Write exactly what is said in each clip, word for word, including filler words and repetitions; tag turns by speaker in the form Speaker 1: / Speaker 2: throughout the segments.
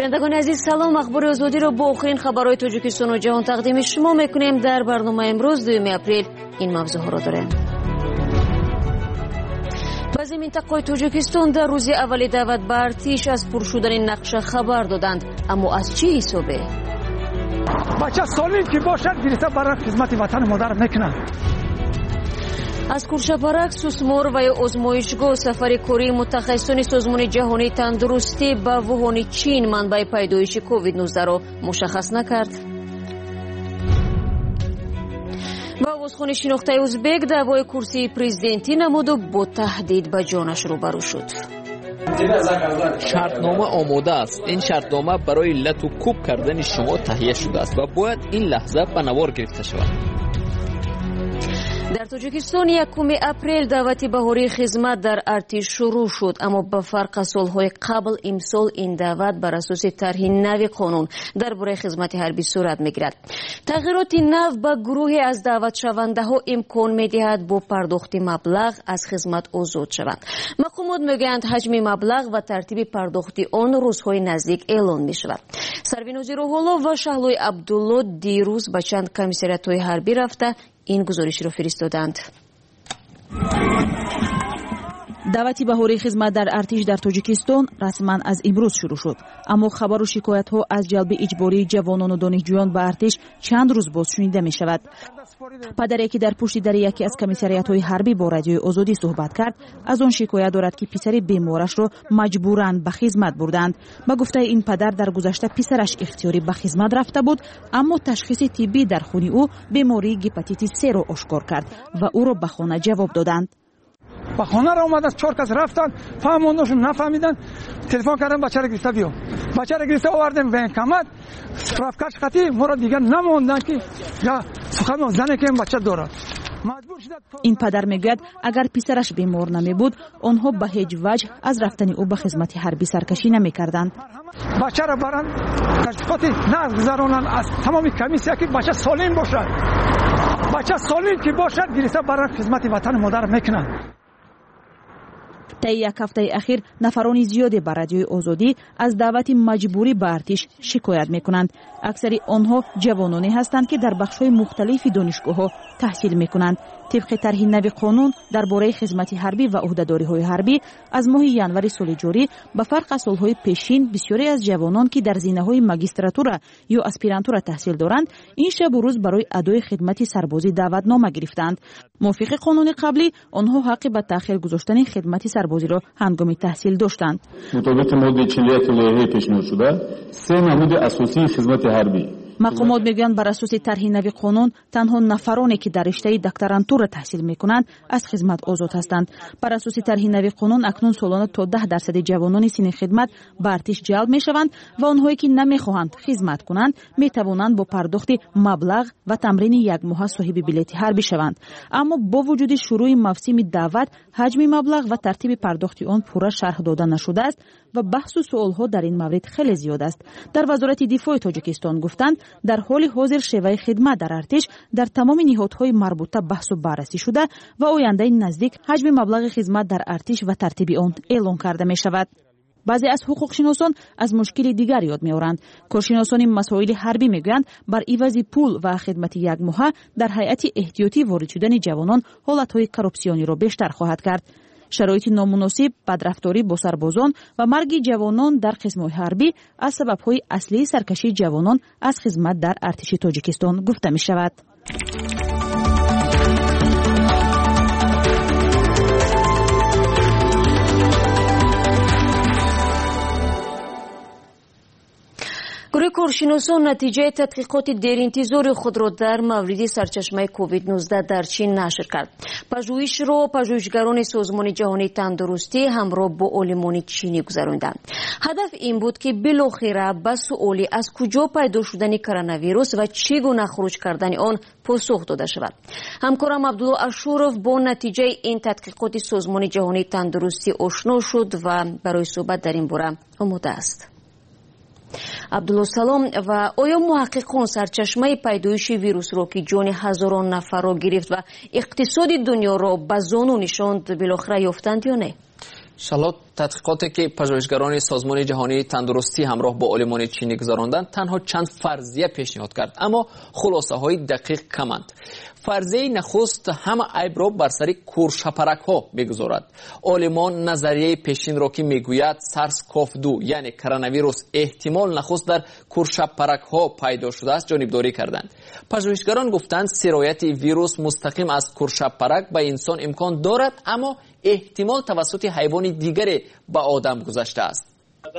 Speaker 1: بینندگان عزیز سلام. اخبار آزادی را با آخرین خبرهای تاجیکستان و جهان تقدیم شما میکنیم. در برنامه امروز دوم اپریل این موضوع ها را داریم. بعضی منطقه‌های تاجیکستان در روز اول دعوت به ارتش از پر شدن نقشه خبر دادند، اما از چه حسابه؟
Speaker 2: بچه سالم که باشد گرفته برای خدمت وطن مادر میکنند.
Speaker 1: از کورشاپارک، سوسمور و آزمایشگاه سفر کاری متخصصان سازمان جهانی تندرستی به ووهان چین منبع پیدایش کووید نوزده را مشخص نکرد. با آوازخوان شناخته ازبک دعوای کرسی پرزیدنتی نمود و با تهدید به جانش روبرو شد.
Speaker 3: شرطنامه آماده است. این شرطنامه برای لط و کوب کردن شما تهیه شده است و باید این لحظه به نوار گرفته شود.
Speaker 1: در تاجیکستان یکم اپریل دعوت بهاری خدمت در ارتش شروع شد، اما به فرق سالهای قبل امسال این دعوت بر اساس طرح نو قانون درباره خدمت حربی صورت میگیرد. تغییرات نو به گروهی از دعوت شونده ها امکان میدهد با پرداخت مبلغ از خدمت آزاد شوند. مقامات میگویند حجم مبلغ و ترتیب پرداخت آن روزهای نزدیک اعلان می شود. سروین وزیر حالا و شهلوی عبدالله دیروز به چند کمیساریات های حربی رفته این گزارش را فرستادند.
Speaker 4: دعوت بهاری خدمت در ارتش در تاجیکستان رسما از امروز شروع شد، اما خبر و شکایت ها از جلب اجباری جوانان و دانشجویان به ارتش چند روز باز شنیده می شود. پدری که در پشت در یکی از کمیساریات های حربی با رادیوی آزادی صحبت کرد از آن شکایت دارد که پسر بیمارش را مجبوراً به خدمت بردند. با گفته این پدر در گذشته پسرش اختیاری به خدمت رفته بود، اما تشخیص طبی در خون او بیماری هپاتیت سی را آشکار کرد و او را به خانه جواب دادند.
Speaker 2: با خانه را اومد از چهار کس رفتن، فهموندشون نفهمیدن، تلفن کردن بچه را گرفته بیام. بچه را گرفته آوردیم به کمد رفکش خطی ما را دیگر نموندن که یا سخن زنه که این بچه دارد.
Speaker 4: این پدر میگوید اگر پسرش بیمار نمی بود آنها به هیچ وجه از رفتن او به خدمت حربی سرکشی نمی کردند.
Speaker 2: بچه را برن تشریفاتی نگذارونن از تمامی کمیسیا که بچه سالم باشد. بچه سالم که باشد گرفته برای خدمت وطن مادر میکنند.
Speaker 4: طی یک هفته اخیر نفران زیادی به رادیوی آزادی از دعوت مجبوری به ارتش شکایت میکنند. اکثری آنها جوانانی هستند که در بخش‌های مختلف دانشگاه‌ها تحصیل میکنند. طبق طرح نو قانون درباره خدمت حربی و عهده‌داری‌های حربی از ماه ژانویه سال جاری به فرق از سال‌های پیشین بسیاری از جوانان که در زینه‌های ماجستراتورا یا اسپیرانتورا تحصیل دارند این شب و روز برای ادای خدمت سربازی دعوتنامه گرفتند. موافق قانون قبلی آنها حق به تأخیر گذاشتن خدمت سربازی را هنگام تحصیل داشتند.
Speaker 5: مطابق ماده چهل و یک لایحه پیشنهاد شده سه نمود اساسی خدمت حربی
Speaker 4: مقامات میگویند بر اساس طرح نو قانون تنها نفرانی که در رشته دکترانتور تحصیل میکنند از خدمت آزاد هستند. بر اساس طرح نو قانون اکنون سالانه تا ده درصد جوانان سن خدمت به ارتش جلب میشوند و آنهایی که نمیخواهند خدمت کنند میتوانند با پرداخت مبلغ و تمرین یک ماه صاحب بلیط حربی شوند. اما با وجود شروع موسم دعوت حجم مبلغ و ترتیب پرداخت آن پورا شرح داده نشده است و بحث و سوالها در این مورد خیلی زیاد است. در وزارت دفاع تاجیکستان گفتند در حال حاضر شیوه خدمت در ارتش در تمام نهادهای مربوطه بحث و بررسی شده و آینده نزدیک حجم مبلغ خدمت در ارتش و ترتیب آن اعلان کرده می شود. بعضی از حقوق شناسان از مشکل دیگر یاد می‌آورند. کارشناسان مسائل حربی میگویند بر عوض پول و خدمت یک ماه در هیئت احتیاطی وارد شدن جوانان حالت‌های کراپسیونی را بیشتر خواهد کرد. شرایط نامناسب، بدرفتاری با سربازان و مرگ جوانان در قسم‌های حربی از سبب‌های اصلی سرکشی جوانان از خدمت در ارتش تاجیکستان گفته می‌شود.
Speaker 1: گروه کارشناسان نتیجه تحقیقات دیرانتظار خود را در مورد سرچشمه کووید نوزده در چین نشر کرد. پژوهش را پژوهشگران سازمان جهانی تندرستی همراه با عالمان چینی گذراندند. هدف این بود که بالاخره به سؤالی از کجا پیدا شدن کرونا ویروس و چگونه خروج کردن آن پاسخ داده شود. همکارم عبدالله اشورف با نتیجه این تحقیقات سازمان جهانی تندرستی آشنا شد و برای صحبت در این باره آماده است. عبدالله سلام. و آیا محققان سرچشمه پیدایش ویروس را که جان هزاران نفر را گرفت و اقتصاد دنیا را به زانو نشاند بالاخره یافتند یا نه؟
Speaker 3: شالات تحقیقاتی که پژوهشگران سازمان جهانی تندرستی همراه با عالمان چینی گذراندند تنها چند فرضیه پیشنهاد کرد، اما خلاصه های دقیق کمند. فرضیه نخست همه عیب را بر سر کورشپرک ها میگذارد. عالمان نظریه پیشین را که میگوید سارس کوف دو یعنی کرونا ویروس احتمال نخست در کورشپرک ها پیدا شده است جانبداری کردند. پژوهشگران گفتند سرایت ویروس مستقیم از کورشپرک به انسان امکان دارد، اما احتمال توسط حیوان دیگری به آدم گذشته است.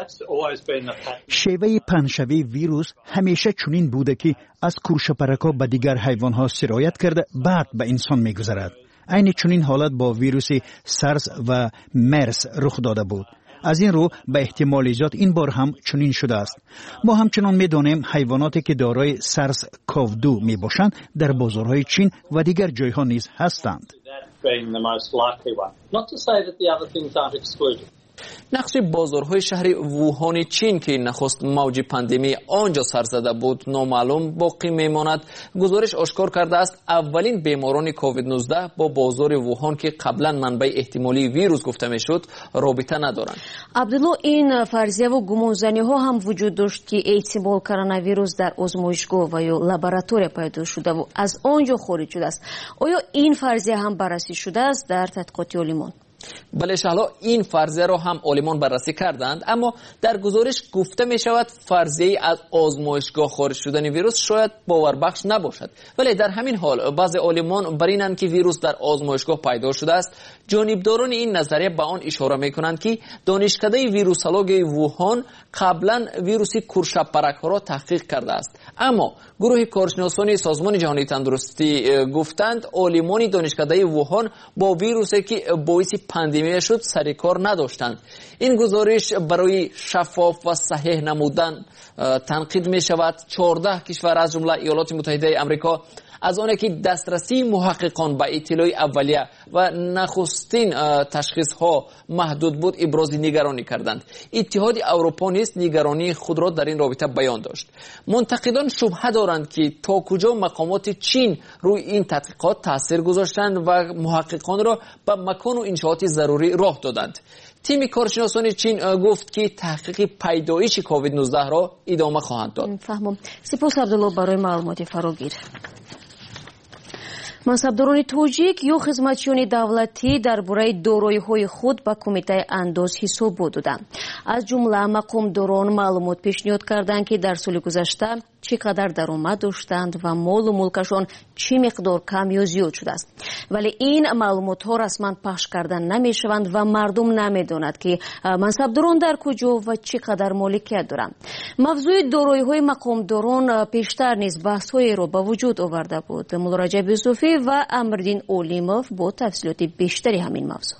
Speaker 6: شیوه پنشوی ویروس همیشه چنین بوده که از کورشپرک‌ها به دیگر حیوان‌ها سرایت کرده بعد به انسان می‌گذرد. عین چنین حالت با ویروس سارس و مرس رخ داده بود. از این رو به احتمال زیاد این بار هم چنین شده است. ما همچنان می‌دانیم حیواناتی که دارای سارس کوف دو میباشند در بازارهای چین و دیگر جایها نیز هستند.
Speaker 3: نقش بازارهای شهر ووهان چین که نخست موج پاندمی آنجا سر زده بود نامعلوم باقی میماند. گزارش آشکار کرده است اولین بیماران کووید نوزده با بازار ووهان که قبلا منبع احتمالی ویروس گفته میشد رابطه ندارند.
Speaker 1: عبدالله، این فرضیه و گمانزنی ها هم وجود داشت که احتمال کرونا ویروس در آزمایشگاه و یا لابراتوری پیدا شده و از آنجا خارج شده است. آیا این فرضیه هم بررسی شده است در تحقیقات عالمان؟
Speaker 3: بله شهلا، این فرضیه را هم عالمان بررسی کردند، اما در گزارش گفته می شود فرضیه از آزمایشگاه خارج شدن ویروس شاید باوربخش نباشد، ولی در همین حال بعضی عالمان بر اینند که ویروس در آزمایشگاه پیدا شده است. جانبداران این نظریه به آن اشاره می کنند که دانشکده ویروسولوژی ووهان قبلا ویروس کورشپرک ها را تحقیق کرده است، اما گروه کارشناسان سازمان جهانی تندرستی گفتند عالمان دانشکده ووهان با ویروسی که باعث پاندمی شد سر کار نداشتند. این گزارش برای شفاف و صحیح نمودن تنقید می شود. چهارده کشور از جمله ایالات متحده آمریکا از آنه که دسترسی محققان به اطلاع اولیه و نخستین تشخیص ها محدود بود ابراز نگرانی کردند. اتحاد اروپا نیز نگرانی خود را در این رابطه بیان داشت. منتقدان شبهه دارند که تا کجا مقامات چین روی این تحقیقات تاثیر گذاشتند و محققان را به مکان و انشاءات ضروری راه دادند. تیم کارشناسان چین گفت که تحقیق پیدایش کووید نوزده را ادامه خواهند داد.
Speaker 1: فهمم. سپاس عبدالله برای معلومات فراگیر. منصبداران توجیک یا خدمتچیان دولتی درباره دارایی‌های خود به کمیته انداز حساب دادند. از جمله مقامداران معلومات پیشنهاد کردند که در سال گذشته چقدر درآمد داشتند و مال و ملکشان چه مقدار کم یا زیاد شده است. ولی این معلومات ها رسما پخش کردن نمیشوند و مردم نمیداند که منصبداران در کجا و چقدر مالکیت دارند. موضوع دارایی‌های مقامداران پیشتر نیز بحث‌های را به وجود آورده بود. مولا رجب یوسفی و امردین اولیموف با تفصیلات بیشتری همین موضوع.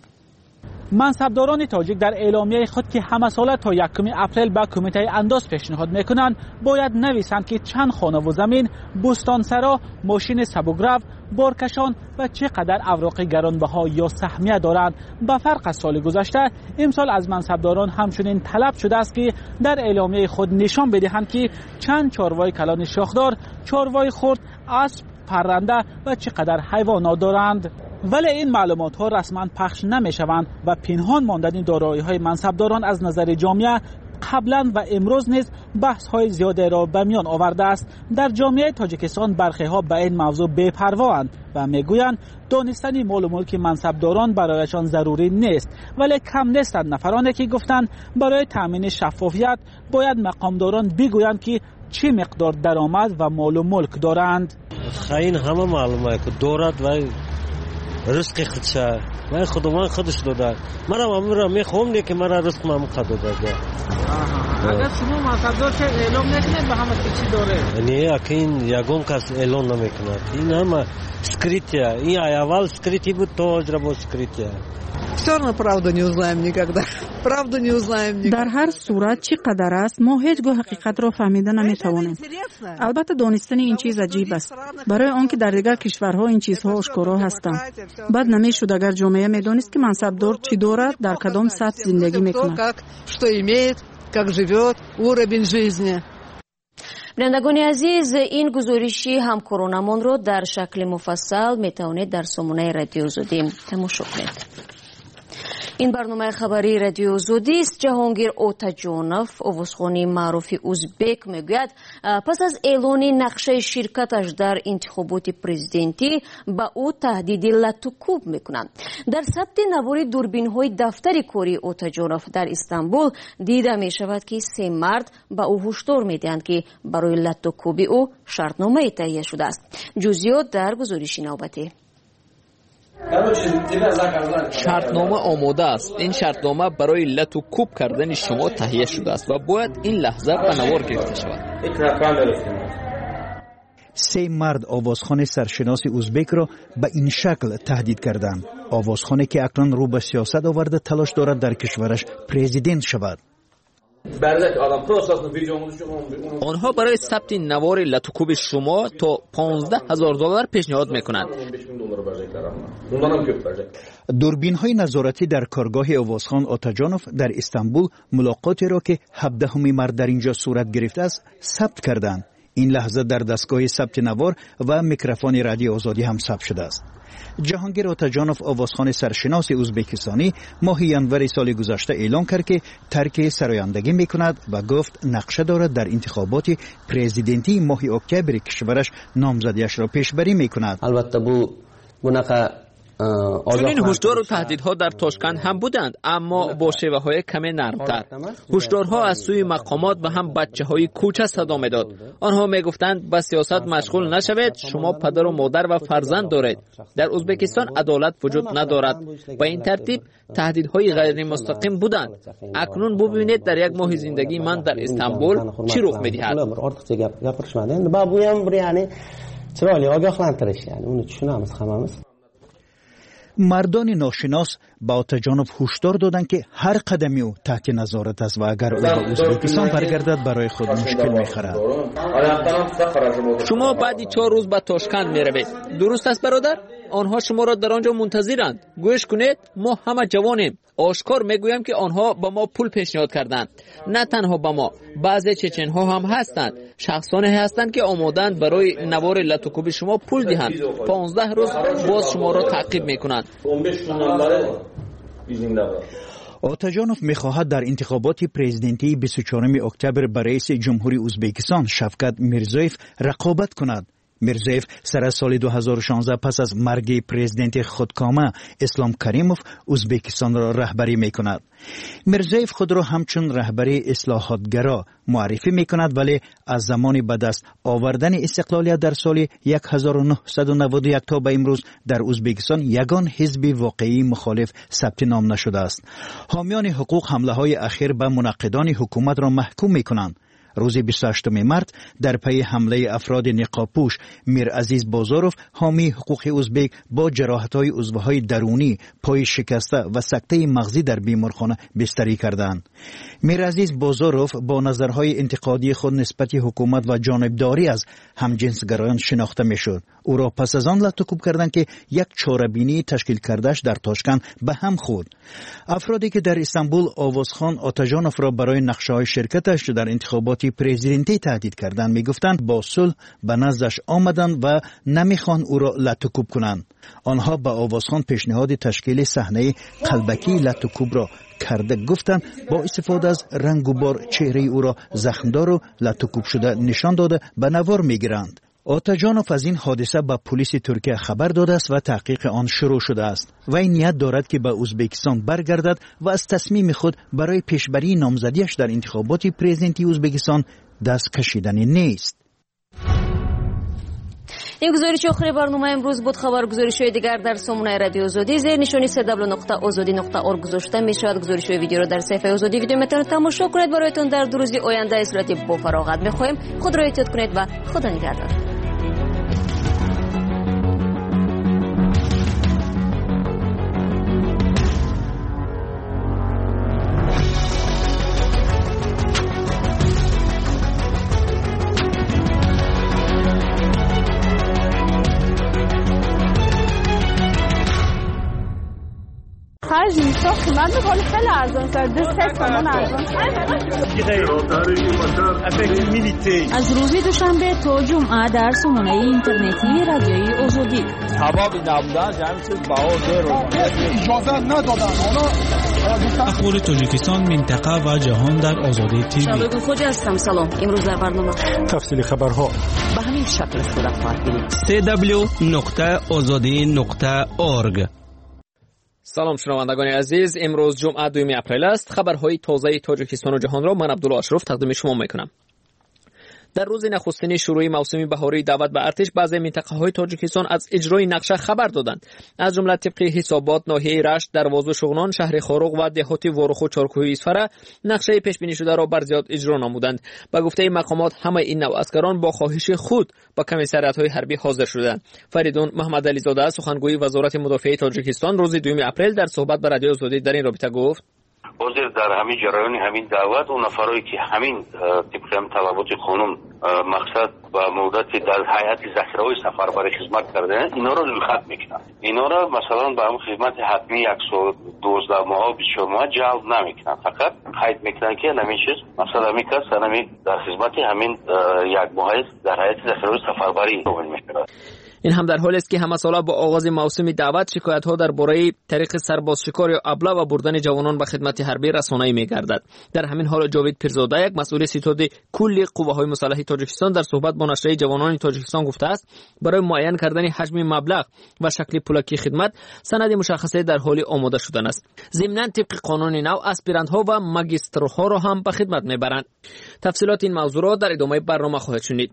Speaker 7: منصبداران تاجیک در اعلامیه خود که همه ساله تا یکم اپریل به کمیته انداز پیشنهاد میکنند باید نویسند که چند خانه و زمین، بستانسرا، ماشین سبک‌رو، بارکشان و چقدر اوراق گرانبها یا سهمیه دارند. به فرق از سال گذشته امسال از منصبداران همچنین طلب شده است که در اعلامیه خود نشان بدهند که چند چاروای کلان شاخدار، چاروای خرد، اسب، پرنده و چقدر حیوانات دارند. ولی این معلومات ها رسما پخش نمی شوند و پنهان ماندن دارایی های منصبداران از نظر جامعه قبلا و امروز نیز بحث های زیاده را به میان آورده است. در جامعه تاجیکستان برخی ها به این موضوع بی‌پروااند و میگویند دانستن مال و ملک منصبداران برایشان ضروری نیست، ولی کم نیستند نفرانی که گفتند برای تامین شفافیت باید مقامداران بگویند که چه مقدار درآمد و مال و ملک دارند.
Speaker 8: این همه معلومه که دارد و رزق خودشه و خودمان خودش داده. منم امروز میخوام که مرا رزق من خود داده.
Speaker 7: اگر شما منصبدار چه اعلام نکنید به همه چی داره؟
Speaker 8: نه، اکین یگم کس اعلام نمیکنه. این همه скрытие. این اول скрытие بود то جربو скрытие.
Speaker 9: Все равно правду не узнаем никогда. Правду не узнаем никогда.
Speaker 10: در هر صورت چقدر است ما هیچگاه حقیقت را فهمیده نمیتوانیم. البته دانستن این چیز عجیب است برای آنکه در دیگر کشورها این چیزها آشکارا هستند. بعد نمیشد اگر جامعه میدانست که منصبدار چی دارد، در کدام سطح زندگی میکند،
Speaker 9: что имеет, как живет, уровень жизни.
Speaker 1: بینندگان عزیز، این گزارشی همکارانمان را در شکل مفصل میتوانید در سامانه رادیو زودیم تماشا کنید. این برنامه خبری رادیو آزادی است. جهانگیر اوتاجونوف آوازخوانی معروف ازبک میگوید پس از اعلان نقشه شرکتش در انتخابات پرزیدنتی با او تهدید لطوکوب میکنند. در ثبت نوار دوربین های دفتر کاری اوتاجونوف در استانبول دیده می شود که سه مرد با او هشدار میدهند که برای لطوکوبی او شرطنامه تهیه شده است. جزئیات در گزارش نوبتی.
Speaker 3: شرطنامه آماده است. این شرطنامه برای لطو کوب کردن شما تهیه شده است و باید این لحظه به نوار گرفته شود.
Speaker 6: سه مرد آوازخوان سرشناس ازبک را به این شکل تهدید کردند. آوازخوانی که اکنون رو به سیاست آورده تلاش دارد در کشورش پرزیدنت شود.
Speaker 3: آنها برای ثبت نوار لطوکوب شما تا پانزده هزار دلار پیشنهاد میکنند.
Speaker 6: دوربین های نظارتی در کارگاه آوازخوان اوتاجونوف در استانبول ملاقاتی را که هفدهمین مرد در اینجا صورت گرفته است ثبت کردند. این لحظه در دستگاه ثبت نوار و میکروفون رادیو آزادی هم ثبت شده است. جهانگیر اوتاجونوف آوازخوان سرشناس ازبکستانی ماه ینور سال گذشته اعلام کرد که ترک سرایندگی میکند و گفت نقشه دارد در انتخابات پرزیدنتی ماه اکتبر کشورش نامزدیش را پیشبری میکند.
Speaker 11: البته بو بنقه
Speaker 3: چنین هشدار و تهدیدها در تاشکند هم بودند، اما با شیوه های کمی نرمتر. هشدارها از سوی مقامات و هم بچه های کوچه صدا میداد. آنها میگفتند به سیاست مشغول نشوید، شما پدر و مادر و فرزند دارید. در ازبکستان عدالت وجود ندارد. با این ترتیب تهدیدهای غیر مستقیم بودند. اکنون ببینید در یک ماه زندگی من در استانبول چی رخ میدهد.
Speaker 6: مردان ناشناس با اوتاجونوف هشدار دادند که هر قدمی او تحت نظارت است و اگر او به ازبکستان برگردد برای خود مشکل میخورد.
Speaker 3: شما بعدی چهار روز به تاشکند میروید. درست است برادر؟ آنها شما را در آنجا منتظرند. گوش کنید، ما همه جوانیم. آشکار میگویم که آنها با ما پول پیشنهاد کردند. نه تنها با ما، بعضی چچن ها هم هستند. شخصانی هستند که آمادند برای نوار لطوکوب شما پول دهند. پانزده روز باز شما را تعقیب میکنند.
Speaker 6: اوتاجونوف میخواهد در انتخابات پرزیدنتی بیست و چهارم اکتبر برای رئیس جمهوری ازبکستان شفقت میرزویف رقابت کند. میرزویف سر از سال دو هزار و شانزده پس از مرگ پرزیدنت خودکامه اسلام کریموف ازبکستان را رهبری می کند. میرزویف خود را همچون رهبری اصلاحاتگرا معرفی می کند، ولی از زمان به دست آوردن استقلالیت در سال هزار و نهصد و نود و یک تا به امروز در ازبکستان یگان حزب واقعی مخالف ثبت نام نشده است. حامیان حقوق حمله های اخیر به مناقضان حکومت را محکوم می کنند. روز بیست و هشتم مارس در پی حمله افراد نقابپوش میرعزیز بازاروف حامی حقوق ازبک با جراحت‌های عضوهای درونی، پای شکسته و سکته مغزی در بیمارخانه بستری کردند. میرعزیز بازاروف با نظرهای انتقادی خود نسبت حکومت و جانبداری از همجنسگرایان شناخته میشد. او را پس از آن لطوکوب کردند که یک چاره‌بینی تشکیل کردهش در تاشکند به هم خورد. افرادی که در استانبول آوازخوان اوتاجونوف را برای نقشه‌های شرکتش در انتخابات پرزیدنتی تهدید کردند میگفتند با صلح به نزدش آمدند و نمیخوان او را لطوکوب کنند. آنها به آوازخوان پیشنهاد تشکیل صحنه قلبکی لطوکوب را کرده، گفتند با استفاده از رنگ و بار چهره او را زخمدار و لطوکوب شده نشان داده به نوار میگیرند. اوتاجونوف از این حادثه به پلیس ترکیه خبر داده است و تحقیق آن شروع شده است. و این نیت دارد که به ازبکستان برگردد و از تصمیم خود برای پیشبری نامزدیش در انتخابات پرزیدنتی ازبکستان دست کشیدنی نیست.
Speaker 1: این گزارش آخر برنامه امروز بود. خبرگزاری‌های دیگر در سامانه رادیو آزادی زیر نشانی سه دبلیو نقطه آزادی نقطه اورگ گذاشته می‌شود. گزارش‌های ویدیو را در صفحه آزادی ویدیو میتونید تماشا کنید. برایتان در دو روز آینده اصلاحاتی با فراغت می‌خواهیم. خود را احتیاط کنید و خدا نگهدار.
Speaker 12: خرج میشه قیمت ولی خیلی ارزان شد. دو سه تومن ارزان.
Speaker 1: از روز دوشنبه تا جمعه در سامانه اینترنتی رادیوی آزادی.
Speaker 13: سبب نبودن جمع چیز بها رو
Speaker 2: اجازه ندادن.
Speaker 14: اخبار تاجیکستان، منطقه و جهان در آزادی تیوی.
Speaker 1: شبکه خوج هستم. سلام. امروز در برنامه
Speaker 14: تفصیل خبرها
Speaker 1: به همین شکل صورت خواهد بینید.
Speaker 14: سی دبلیو نقطه آزادی نقطه اورگ.
Speaker 3: سلام شنوندگان عزیز، امروز جمعه دوم اپریل است. خبرهای تازه تاجیکستان و جهان را من عبدالله اشرف تقدیم شما میکنم. در روز نخستین شروع موسم بهاری دعوت به ارتش، بعضی منطقه‌های تاجیکستان از اجرای نقشه خبر دادند. از جمله طبق حسابات ناحیه رشت، دروازه شغنان، شهر خاروق و دهات وارخ و چارکوهی اسفره نقشه پیش بینی شده را بر زیاد اجرا نمودند. به گفته مقامات همه این نوع اسکران با خواهش خود به کمیسریات‌های حربی حاضر شدند. فریدون محمد علی زاده سخنگوی وزارت مدافع تاجیکستان روز دوم اپریل در صحبت با رادیو آزادی در این رابطه گفت:
Speaker 15: حاضر در همین جریان همین دعوت اون نفرایی که همین طبق طلبات قانون مقصد و مدت در هیئت ذخیره‌های سفربری خدمت کردن، اینا رو لغو میکنن. اینا رو مثلا به اون خدمت حتمی صد و دوازده ماه بیست و چهار ماه جلب نمیکنن، فقط قید میکنن که همین چیز مثلا همین کس همین در خدمت همین یک ماه در هیئت ذخیره‌های سفربری قبول میکنن.
Speaker 3: این هم در حالی است که همه ساله با آغاز موسم دعوت شکایت‌ها درباره طریق سرباز شکار یا ابله و بردن جوانان به خدمت حربی رسانه‌ای می‌گردد. در همین حال جاوید پیرزاده، یک مسئول ستاد کلی قوه‌های مسلح تاجیکستان، در صحبت با نشریه جوانان تاجیکستان گفته است برای معین کردن حجم مبلغ و شکل پولکی خدمت سند مشخصه در حال آماده شدن است. ضمناً طبق قانون نو اسپیرانت‌ها و ماگیسترها را هم به خدمت می‌برند. تفصیلات این موضوع را در ادامه برنامه خواهید شنید.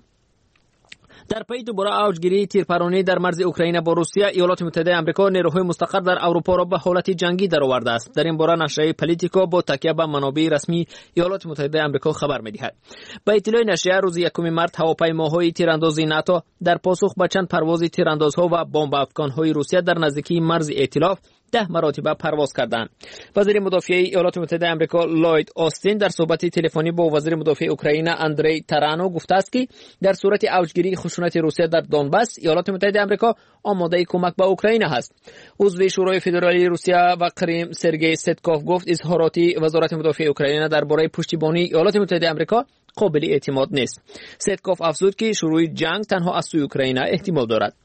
Speaker 3: در پی دوباره اوجگیری تیرپرانی در مرز اوکراین با روسیه، ایالات متحده آمریکا نیروهای مستقر در اروپا را به حالت جنگی درآورده است. در این باره نشریه پالیتیکو با تکیه به منابع رسمی ایالات متحده آمریکا خبر می‌دهد. با اطلاع نشریه روز یکم مارس هواپیماهای تیراندازی ناتو در پاسخ به چند پرواز تیراندازها و بمب افکن‌های روسیه در نزدیکی مرز ائتلاف ده مراتبه پرواز کردند. وزیر مدافع ایالات متحده آمریکا لوید آستین در صحبت تلفنی با وزیر مدافع اوکراین اندری تارانو گفته است که در صورت اوجگیری خشونت روسیه در دونباس، ایالات متحده آمریکا آماده کمک به اوکراین است. عضو شورای فدرالی روسیه و کریم سرگئی ستکوف گفت اظهارات وزارت مدافع اوکراین درباره پشتیبانی ایالات متحده آمریکا قابل اعتماد نیست. ستکوف افزود که شروع جنگ تنها از سوی اوکراین احتمال دارد.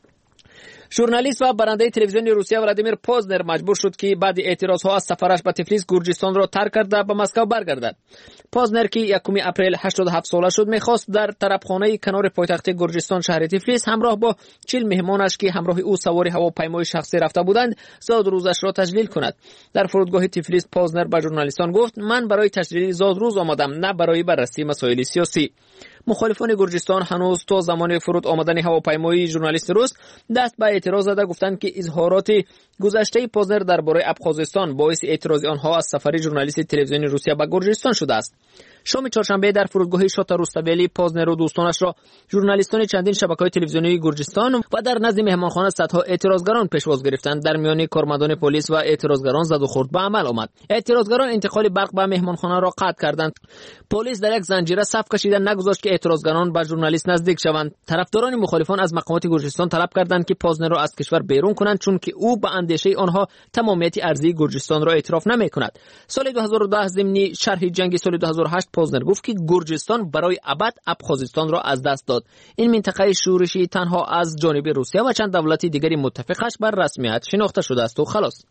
Speaker 3: ژورنالیست و برنده تلویزیون روسیه ولادیمیر پوزنر مجبور شد که بعد اعتراضها از سفرش به تفلیس گرجستان را ترک کرده به مسکو برگردد. پوزنر که یکم اپریل هشتاد و هفت ساله شد می‌خواست در طرفخانه کنار پایتخت گرجستان شهر تفلیس همراه با چهل مهمانش که همراه او سوار هواپیمای شخصی رفته بودند زاد روزش را تجلیل کند. در فرودگاه تفلیس پوزنر به ژورنالیستان گفت: من برای تجلیل زاد روز آمدم، نه برای بررسی مسائل سیاسی. مخالفان گرجستان هنوز تا زمان فرود آمدن هواپیمای ژورنالیست روس دست به اعتراض زده، گفتند که اظهارات گذشته پوزنر درباره ابخازستان باعث اعتراض آنها از سفر ژورنالیست تلویزیون روسیه به گرجستان شده است. شام چهارشنبه در فرودگاه شاتا روستاویلی پوزنر و دوستانش را ژورنالیستان چندین شبکه‌های تلویزیونی گرجستان و در نزد مهمانخانه صدها اعتراضگران پیشواز گرفتند. در میان کارمندان پلیس و اعتراضگران زد و خورد به عمل آمد. اعتراضگران انتقال برق به مهمانخانه را قطع کردند. پلیس در یک زنجیره صف کشیدن نگذاشت که اعتراضگران به ژورنالیست نزدیک شوند. طرفداران مخالفان از مقامات گرجستان طلب کردند که پوزنر را از کشور بیرون کنند، چون که او به اندیشه آنها تمامیت ارضی گرجستان را اعتراف نمی‌کند. سال دو هزار و ده ضمن شرح جنگ سال دو هزار و هشت پوزنر گفت که گرجستان برای ابد ابخازستان را از دست داد. این منطقه شورشی تنها از جانب روسیه و چند دولت دیگری متفقش بر رسمیت شناخته شده است و خلاص.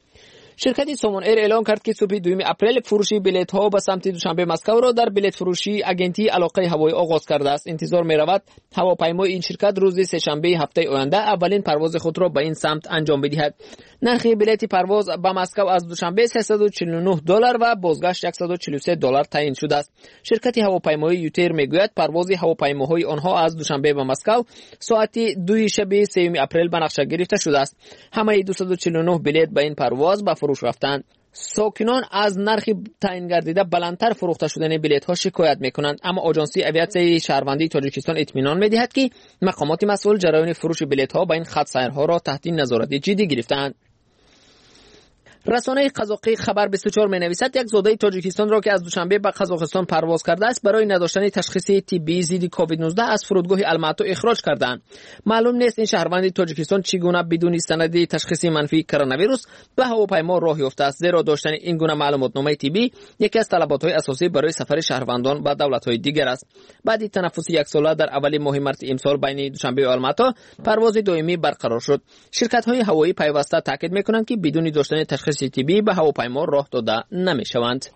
Speaker 3: شرکت سومون ایر اعلام کرد که صبح دوم اپریل فروش بلیط ها به سمت دوشنبه مسکو را در بلیط فروشی اگنتی علاقه هوایی آغاز کرده است. انتظار می رود هواپیمای این شرکت روز سه‌شنبه هفته آینده اولین پرواز خود را به این سمت انجام بدهد. نرخ بلیط پرواز به مسکو از دوشنبه سیصد و چهل و نه دلار و بازگشت صد و چهل و سه دلار تعیین شده است. شرکت هواپیمایی یوتر میگوید پرواز هواپیماهای آنها از دوشنبه به مسکو ساعت دو شب سوم اپریل به نقشه گرفته شده است. همه دویست و چهل و نه بلیط به این پرواز به فروش رفتند. ساکنان از نرخ تعیین گردیده بلندتر فروخته شدن بلیط ها شکایت میکنند، اما آژانس اویاسیون شهروندی تاجیکستان اطمینان میدهد که مقامات مسئول جریان فروش بلیط ها به این خط سیرها را تحت نظارت جدی گرفتند. رسانه قزاقی خبر بیست و چهار می‌نویسد یک زاده تاجیکستان را که از دوشنبه به قزاقستان پرواز کرده است برای نداشتن تشخیص طبی ضد کووید نوزده از فرودگاه الماتو اخراج کردند. معلوم نیست این شهروند تاجیکستان چگونه بدون سند تشخیص منفی کرونا ویروس به هواپیما راه یافته است، زیرا داشتن این گونه معلوماتنامه طبی یکی از طلبات‌های اساسی برای سفر شهروندان به دولت‌های دیگر است. بعد تنفس یک ساله در اول ماه مارس امسال بین دوشنبه و الماتو پرواز دائمی برقرار شد. شرکت‌های هوایی پیوسته تاکید می‌کنند که بدون داشتن تشخیص طبی به هواپیما راه داده نمی‌شوند.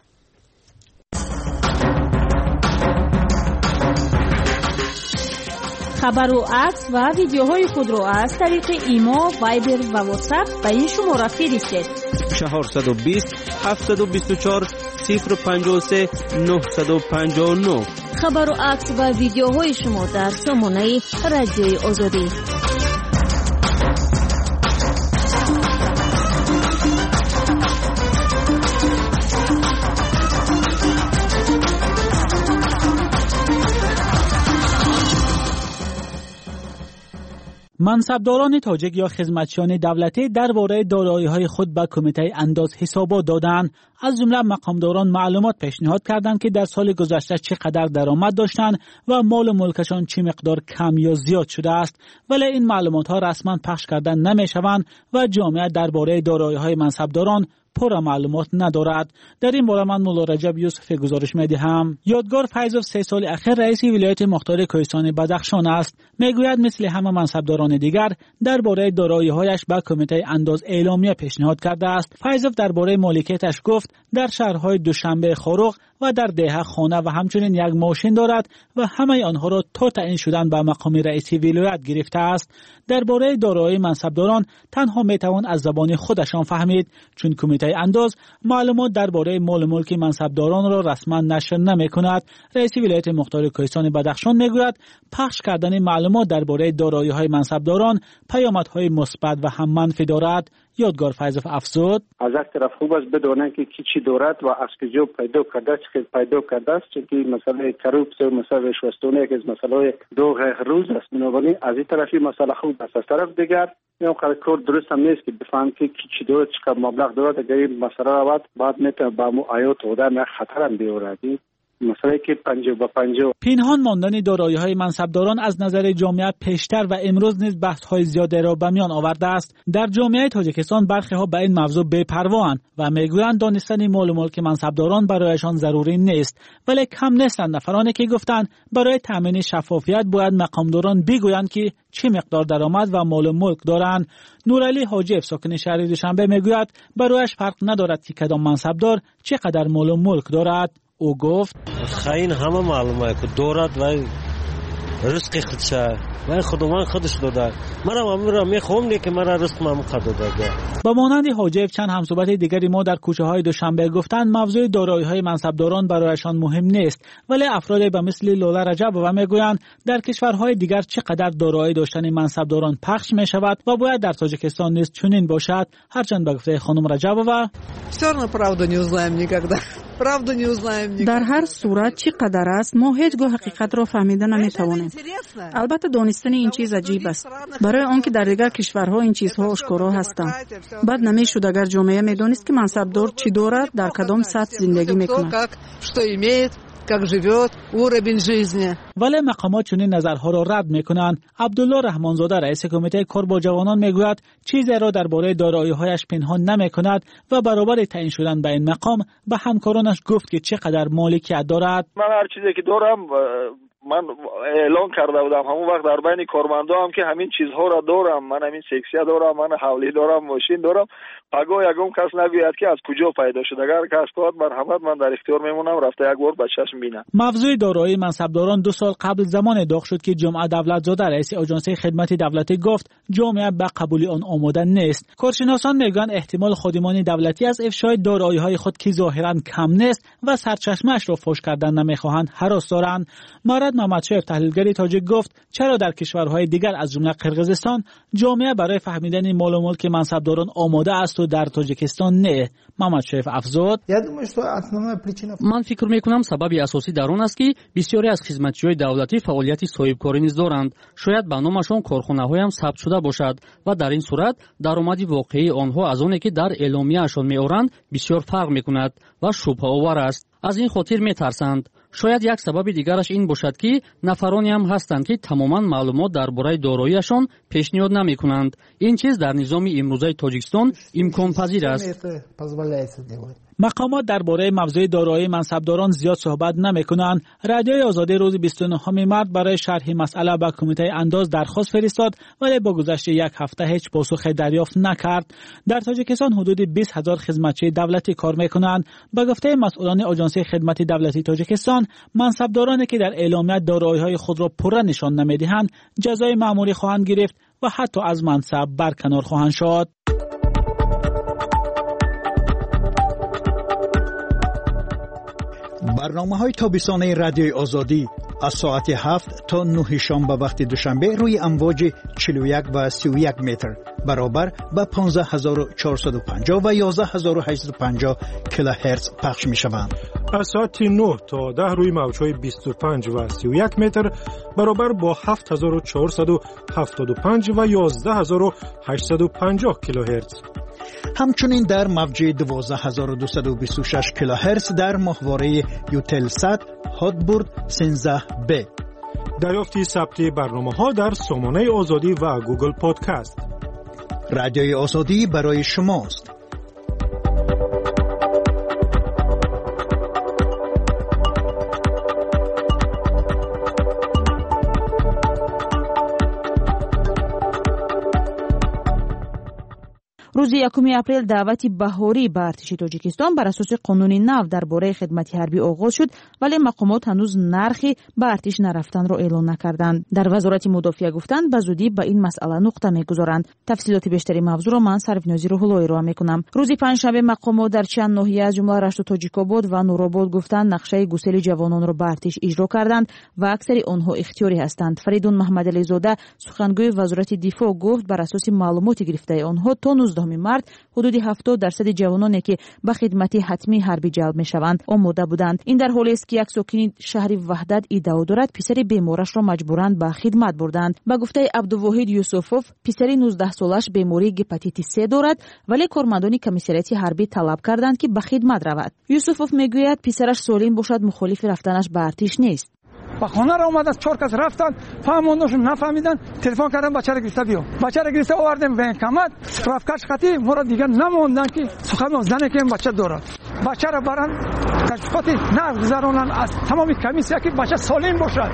Speaker 4: خبر و عکس و ویدیوهای خود را از طریق ایما، وایبر و واتساپ به این شماره فرستید:
Speaker 16: چهارصد و بیست هفتصد و بیست و چهار صفر پنجاه و سه نهصد و پنجاه و نه.
Speaker 1: خبر و عکس و ویدیوهای شما در سامانه رادیوی آزادی.
Speaker 7: منصبداران تاجیک یا خدمتچیان دولتی درباره دارایی‌های خود به کمیته انداز حسابات دادند. از جمله مقامداران معلومات پیشنهاد کردند که در سال گذشته چقدر درآمد داشتند و مال و ملکشان چه مقدار کم یا زیاد شده است، ولی این معلومات‌ها رسما پخش کردن نمی‌شوند و جامعه درباره دارایی‌های منصبداران پر معلومات ندارد. در این باره من مولا رجب یوسفی گزارش می‌دهم. یادگار فیضوف سه سال اخیر رئیس ولایت مختار کوهستان بدخشان است. میگوید مثل همه منصبداران دیگر درباره دارایی‌هایش به کمیته انداز اعلامیه پیشنهاد کرده است. فیضوف درباره مالکیتش گفت در شهرهای دوشنبه خاروق و در دیه خانه و همچنین یک ماشین دارد و همه آنها را تا تعیین شدن به مقام رئیس ولایت گرفته است. درباره دارایی منصبداران تنها میتوان از زبان خودشان فهمید، چون کمیته انداز معلومات درباره مال و ملک منصبداران را رسما نشر نمی‌کند. رئیس ولایت مختار کوهستان بدخشان میگوید پخش کردن معلومات درباره دارایی‌های منصبداران پیامدهای مثبت و هم منفی دارد. یادگار فیضوف افزود:
Speaker 17: از یک طرف خوب است بدانند که کی چی دارد و از کجا پیدا کرده، چه پیدا کرده است، چون که مسئله کروپس و مسئله رشوه‌ستانی که مسئله دو روز است. بنابراین از این طرفی مسئله خوب است. از طرف دیگر این کار درست هم نیست که بفهم که کی چی دارد، چقدر مبلغ دارد. اگر این مسئله رود بعد میتونه با مو آیات توده نه خطر هم بیاورد. مسئله که پنجاه با پنجاه.
Speaker 7: پنهان ماندن دارایی‌های منصبداران از نظر جامعه پیشتر و امروز نیز بحث‌های زیادی را به میان آورده است. در جامعه تاجیکستان برخی‌ها به این موضوع بی‌پرواهند و میگویند دانستن مال و ملک منصبداران برایشان ضروری نیست، ولی کم نیستند نفرانی که گفتند برای تامین شفافیت باید مقامداران بگویند که چه مقدار درآمد و مال و ملک دارند. نورعلی حاجی ساکن شهر دوشنبه میگوید برایش فرق ندارد که کدام منصبدار چقدر مال و ملک دارد. او گفت
Speaker 8: خاین همه معلومه که دارد و رزق خودشه و خودمان خودش داده. منم امروز میخوام که مرا رزق من داده.
Speaker 7: با مانند حاجیف چند همصحبت دیگری ما در کوچه های دوشنبه گفتند موضوع دارایی های منصبداران برایشان مهم نیست، ولی افرادی به مثل لولا رجب و میگویند در کشورهای دیگر چقدر دارایی داشتن منصبداران پخش می شود و باید در تاجیکستان نیز چنین باشد. هرچند به گفته خانم رجب و
Speaker 10: در هر صورت چی قدر است ما هیچگاه حقیقت را فهمیده نمیتوانیم. البته دانستن این چیز عجیب است برای آنکه در دیگر کشورها این چیزها آشکارا هستند. بعد نمیشد اگر جامعه میدانست که منصبدار چی دارد، در کدام سطح زندگی میکند.
Speaker 7: ولی مقامات چنین نظرها را رد میکنند. عبدالله رحمانزاده رئیس کمیته کار با جوانان میگوید چیزی را درباره دارایی‌هایش پنهان نمیکند و برابر تعیین شدن به این مقام به همکارانش گفت که چقدر مالکیت دارد.
Speaker 13: من هر چیزی که دارم من اعلان کرده بودم همون وقت در بین کارمندان که همین چیزها را دارم. من همین سکسیا دارم، من حولی دارم، ماشین دارم. پگاه یکم کس نگوید که از کجا پیدا شد. اگر کس کات مرحمت من در اختیار میمونم رفته یک بار بچه‌ش ببینم.
Speaker 7: موضوع دارایی منصبداران دو سال قبل زمان داغ شد که جمعه دولتزاده رئیس آژانس خدمت دولتی گفت جامعه به قبول آن آماده نیست. کارشناسان میگویند احتمال خادمان دولتی از افشای دارایی‌های خود که ظاهرا کم نیست و سرچشمه‌اش را فاش کردن نمیخواهند هراس دارند. شاید محمد شایف تحلیلگر تاجیک گفت چرا در کشورهای دیگر از جمله قرقیزستان جامعه برای فهمیدن مال و ملک منصبداران آماده است و در تاجیکستان نه. محمد شایف افزود:
Speaker 18: من فکر میکنم سبب اساسی در آن است که بسیاری از خدمتچیهای دولتی فعالیت صاحبکاری نیز دارند. شاید به نامشان کارخانه‌های هم ثبت شده باشد و در این صورت درآمد واقعی آنها از آنی که در اعلامیه‌شان می‌آورند بسیار فرق می‌کند و شبهه آور است. از این خاطر می‌ترسند. شاید یک سبب دیگرش این باشد که نفرانی هم هستند که تماما معلومات درباره دارایی‌شان پیشنهاد نمی‌کنند. این چیز در نظام امروزی تاجیکستان امکان پذیر است.
Speaker 7: مقامات درباره موضوع دارایی منصبداران زیاد صحبت نمی‌کنند. رادیوی آزادی روز بیست و نهم مارس برای شرح مسئله به کمیته انداز درخواست فرستاد ولی با گذشت یک هفته هیچ پاسخی دریافت نکرد. در تاجیکستان حدود بیست هزار خدمتچی دولتی کار می‌کنند. به گفته مسئولان آژانس خدمت دولتی تاجیکستان، منصبدارانی که در اعلامیه دارایی‌های خود را پوره نشان نمی‌دهند جزای مأموری خواهند گرفت و حتی از منصب برکنار خواهند شد.
Speaker 6: برنامه‌های تابستانه رادیوی آزادی از ساعت هفت تا نه شنبه وقت دوشنبه روی امواج چهل و یک و سی و یک متر برابر به پانزده هزار و چهارصد و پنجاه و یازده هزار و هشتصد و پنجاه کیلوهرتز پخش می‌شوند.
Speaker 19: از ساعت نه تا ده روی موج‌های بیست و پنج و سی و یک متر برابر با هفت هزار و چهارصد و هفتاد و پنج و یازده هزار و هشتصد و پنجاه کیلوهرتز.
Speaker 6: همچنین در موج دوازده هزار و دویست و بیست و شش کیلوهرتز در ماهواره یوتلسات هاتبورد سیزده بی.
Speaker 19: دریافت ثبت برنامه‌ها در سامانه آزادی و گوگل پادکست.
Speaker 6: رادیوی آزادی برای شماست.
Speaker 4: روز یکم اپریل دعوتی بهاری به ارتش تاجیکستان بر اساس قانون نو درباره خدمت حربی آغاز شد ولی مقامات هنوز نرخی به ارتش نرفتن را اعلام نکردند. در وزارت مدافعه گفتند به زودی به این مسئله نقطه میگذارند. تفصیلات بیشتری موضوع را من سروینازی روح‌اللهی را میکنم. روز پنجشنبه مقامات در چند ناحیه از جمله رشت و تاجیک‌آباد و نورآباد گفتند نقشه گسیل جوانان را به ارتش اجرا کردند و اکثر آنها اختیاری هستند. فریدون محمدعلی زاده سخنگوی وزارت دفاع گفت بر اساس معلومات گرفته آنها تا نوزدهم مارس حدود هفتاد درصد جوانانی که به خدمت حتمی حربی جلب میشوند آماده بودند. این در حالی است که یک ساکن شهر وحدت ادعا دارد پسر بیمارش را مجبوراً به خدمت بردند. به گفته عبدالواحد یوسفوف پسر نوزده سالش بیماری هپاتیت سه دارد ولی کارمندان کمیساریات حربی طلب کردند که به خدمت رود. یوسفوف میگوید پسرش سالم باشد مخالف رفتنش به ارتش نیست.
Speaker 2: با خانه را اومد از چهار کس رفتن فهموندشون نفهمیدن تلفن کردن بچه را گرفته بیو بچه را گرفته آوردیم به کمد رفکش خطی مورد دیگه نموندن که سخن زنه که این بچه دارد بچه را برن تشخیصاتی نگذارونن از تمام کمیسیا که بچه سالم باشد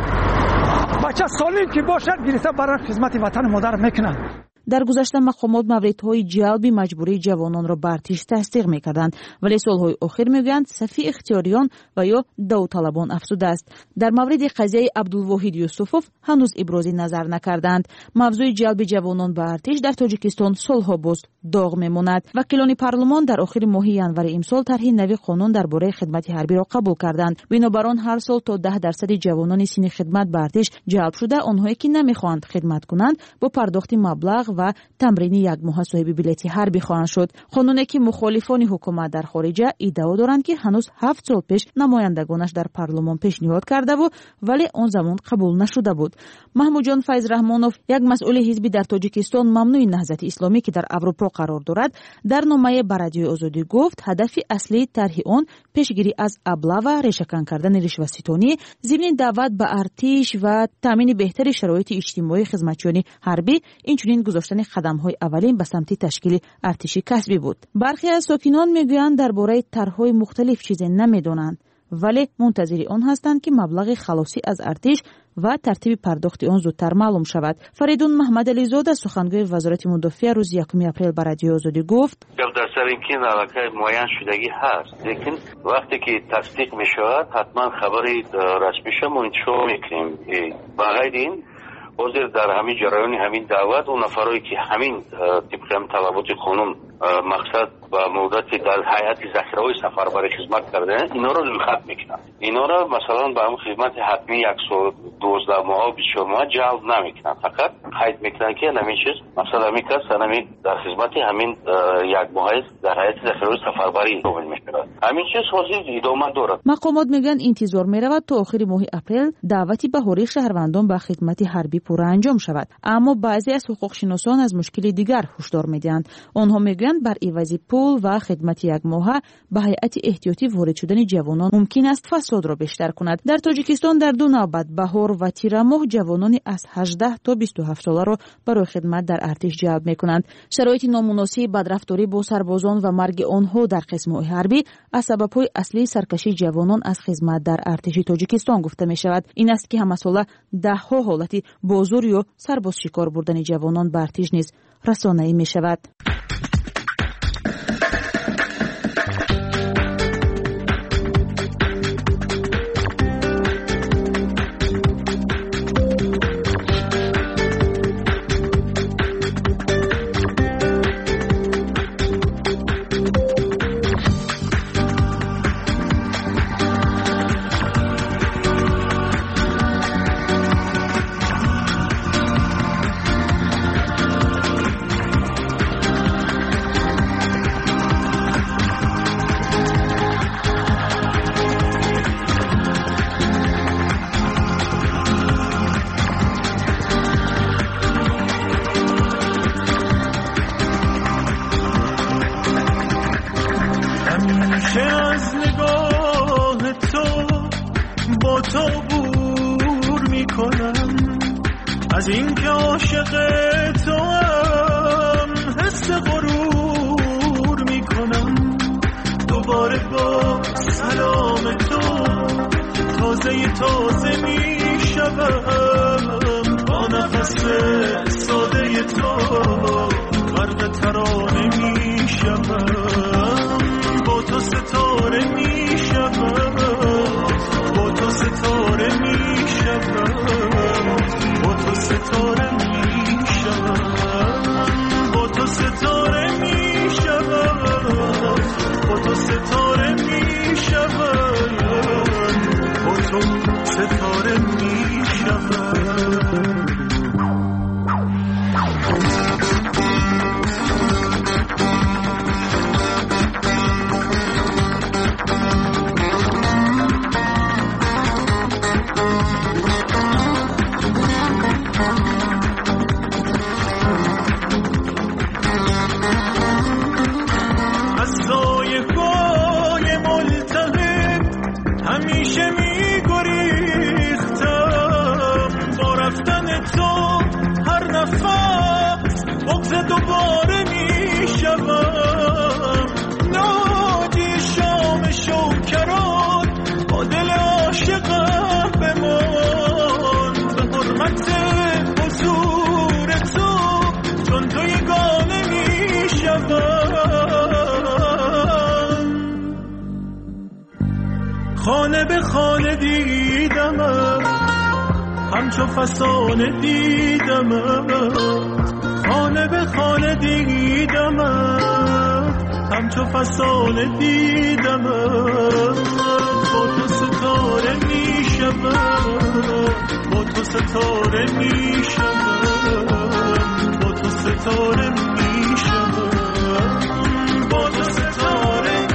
Speaker 2: بچه سالم که باشد گرفته برن خدمت وطن مادر میکنن.
Speaker 4: در گذشته مقامات موردهای جلب مجبوری جوانان را به ارتش تصدیق میکردند ولی سالهای اخیر میگویند صفی اختیاریان و یا داوطلبان افزوده است. در مورد قضیه عبدالواحد یوسفوف هنوز ابراز نظر نکردند. موضوع جلب جوانان به ارتش در تاجیکستان سالها باز داغ میماند. وکیلان پارلمان در آخر ماه ینور امسال طرح نوی قانون درباره خدمت حربی را قبول کردند. بنابراین هر سال تا ده درصد جوانان سین خدمت به ارتش جلب شده آنهایی که نمیخواهند خدمت کنند با پرداخت مبلغ و تمرین یک ماه صاحب بلیط حربی خواهند شد. قانونی که مخالفان حکومت در خارج ادعا دارند که هنوز هفت سال پیش نمایندگانش در پارلمان پیشنهاد کرده و ولی آن زمان قبول نشده بود. محمود جان فیض رحمانوف یک مسئول حزبی در تاجیکستان ممنوع نهضت اسلامی که در اروپا قرار دارد در نامه به رادیوی آزادی گفت هدف اصلی طرح آن پیشگیری از ابله و ریشه‌کن کردن رشوه‌ستانی ضمن دعوت به ارتش و تامین بهتر شرایط اجتماعی خدمتچیان حربی اینچنین گذاشتن قدم‌های اولین به سمت تشکیل ارتش کسبی بود. برخی از ساکنان میگویند درباره طرح‌های مختلف چیزی نمیدونند ولی منتظر آن هستند که مبلغ خلاصی از ارتش و ترتیب پرداخت آن زودتر معلوم شود. فریدون محمدعلی زاده سخنگوی وزارت مدافعه روز یکم اپریل به رادیوی آزادی گفت
Speaker 15: در سر اینکه علاقه معین شدگی هست لیکن وقتی که تصدیق می شود حتما خبری رسمی شما انتشار میکنیم. بغیر این حاضر در همین جریان همین دعوت اون نفرایی که همین طبق هم طلبات قانون مقصد و مدت در هیئت ذخیره‌های سفر برای خدمت کردن اینا رو خط میکنن. اینا رو مثلا به هم خدمت حتمی یک سال دوازده ماه و بیست و چهار ماه جلب نمیکنن، فقط قید میکنن که همین چیز مثلا همین کس همین در خدمت همین یک ماه در حیات ذخیره سفربری کامل میشود. همین چیز حاضر ادامه دارد.
Speaker 4: مقامات میگن انتظار میرود تا آخر ماه اپریل دعوتی بهاری شهروندان به خدمت حربی پورا انجام شود، اما بعضی از حقوق شناسان از مشکل دیگر هشدار میدهند. آنها میگویند بر عوض پول و خدمت یک ماه به هیئت احتیاطی وارد شدن جوانان ممکن است فساد را بیشتر کند. در تاجیکستان در دو نوبت بهار و تیر ماه جوانان از هجده تا بیست و هفت ساله را برای خدمت در ارتش جلب میکنند. شرایط نامناسب، بدرفتاری با سربازان و مرگ آنها در قسمت حربی از سبب‌های اصلی سرکشی جوانان از خدمت در ارتش تاجیکستان گفته می شود. این است که همساله ده ها حالت بازور یا سرباز شکار بردن جوانان به ارتش نیز رسانه‌ای می شود.
Speaker 20: از این که عاشق تو هم حس غرور میکنم، دوباره با سلام تو تازه تازه میشوم، با نفس ساده تو غرق ترانه میشوم، با تو ستاره میشوم، با تو ستاره میشوم، با تو ستاره میشوم، با تو ستاره میشوم، با تو ستاره میشوم، با تو ستاره میشوم. خانه به خانه دیدمت، همچو فسانه دیدمت، خانه به خانه دیدمت، همچو فسانه دیدمت، با تو ستاره میشوم، با تو ستاره میشوم، با تو ستاره میشوم، با تو ستاره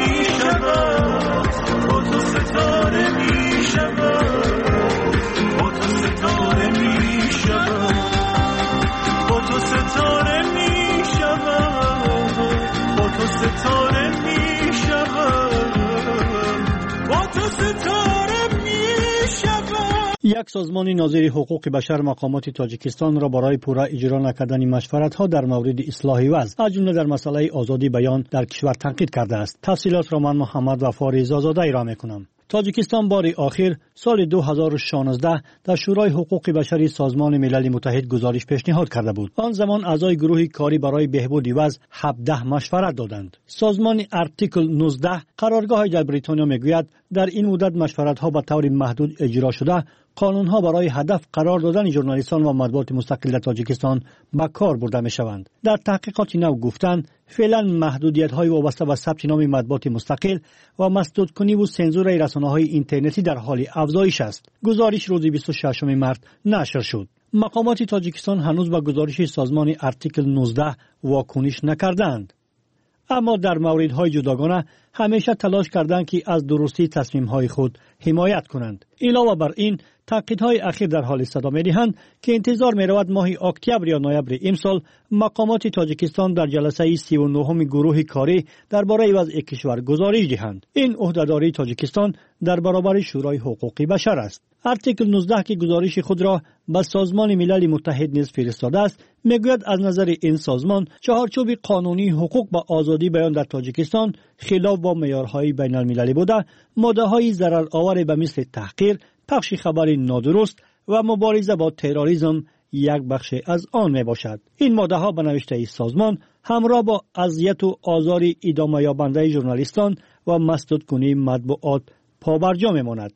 Speaker 20: میشوم، با تو ستاره میشوم، با تو ستاره میشوم، با تو ستاره میشوم، با تو ستاره میشوم، با تو ستاره میشوم.
Speaker 21: یک سازمان ناظر حقوق بشر مقامات تاجیکستان را برای پورا اجرا نکردن مشورت‌ها در مورد اصلاح وضع از جمله در مسئله آزادی بیان در کشور تنقید کرده است. تفصیلات را من محمد وفاری زازاده ارائه می‌کنم. تاجیکستان بار آخر سال دو هزار و شانزده در شورای حقوق بشری سازمان ملل متحد گزارش پیشنهاد کرده بود. آن زمان اعضای گروه کاری برای بهبود وضع هفده مشورت دادند. سازمان آرتیکل نوزده قرارگاه در بریتانیا میگوید در این مدت مشورت‌ها به طور محدود اجرا شده قانونها برای هدف قرار دادن ژورنالیستان و مطبوعات مستقل در تاجیکستان به کار برده می شوند. در تحقیقات نو گفتند فعلا محدودیت‌های وابسته به ثبت نام مطبوعات مستقل و مسدود کنی و سانسور رسانه‌های اینترنتی در حال افزایش است. گزارش روز بیست و ششم مارس نشر شد. مقامات تاجیکستان هنوز به گزارش سازمان آرتیکل نوزده واکنش نکردند. اما در موردهای جداگانه همیشه تلاش کردند که از درستی تصمیم‌های خود حمایت کنند. علاوه بر این، تحقیقات اخیر در حال صدا می‌دهند که انتظار می‌رود ماه اکتبر یا نوامبر امسال مقامات تاجیکستان در جلسه سی و نهم گروه کاری درباره وضع کشور گزارش دهند. این عهدهداری تاجیکستان در برابر شورای حقوق بشر است. آرتیکل نوزده که گزارش خود را به سازمان ملل متحد نیز فرستاده است، میگوید از نظر این سازمان چهارچوب قانونی حقوق به آزادی بیان در تاجیکستان خلاف با معیارهای بین المللی بوده، ماده‌های ضررآور به مثل تحقیر، پخش خبر نادرست و مبارزه با تروریسم یک بخش از آن می باشد. این ماده ها به نوشته سازمان همراه با اذیت و آزار ادامه یابنده ژورنالیستان و مسدود کنی مطبوعات پابرجا می ماند.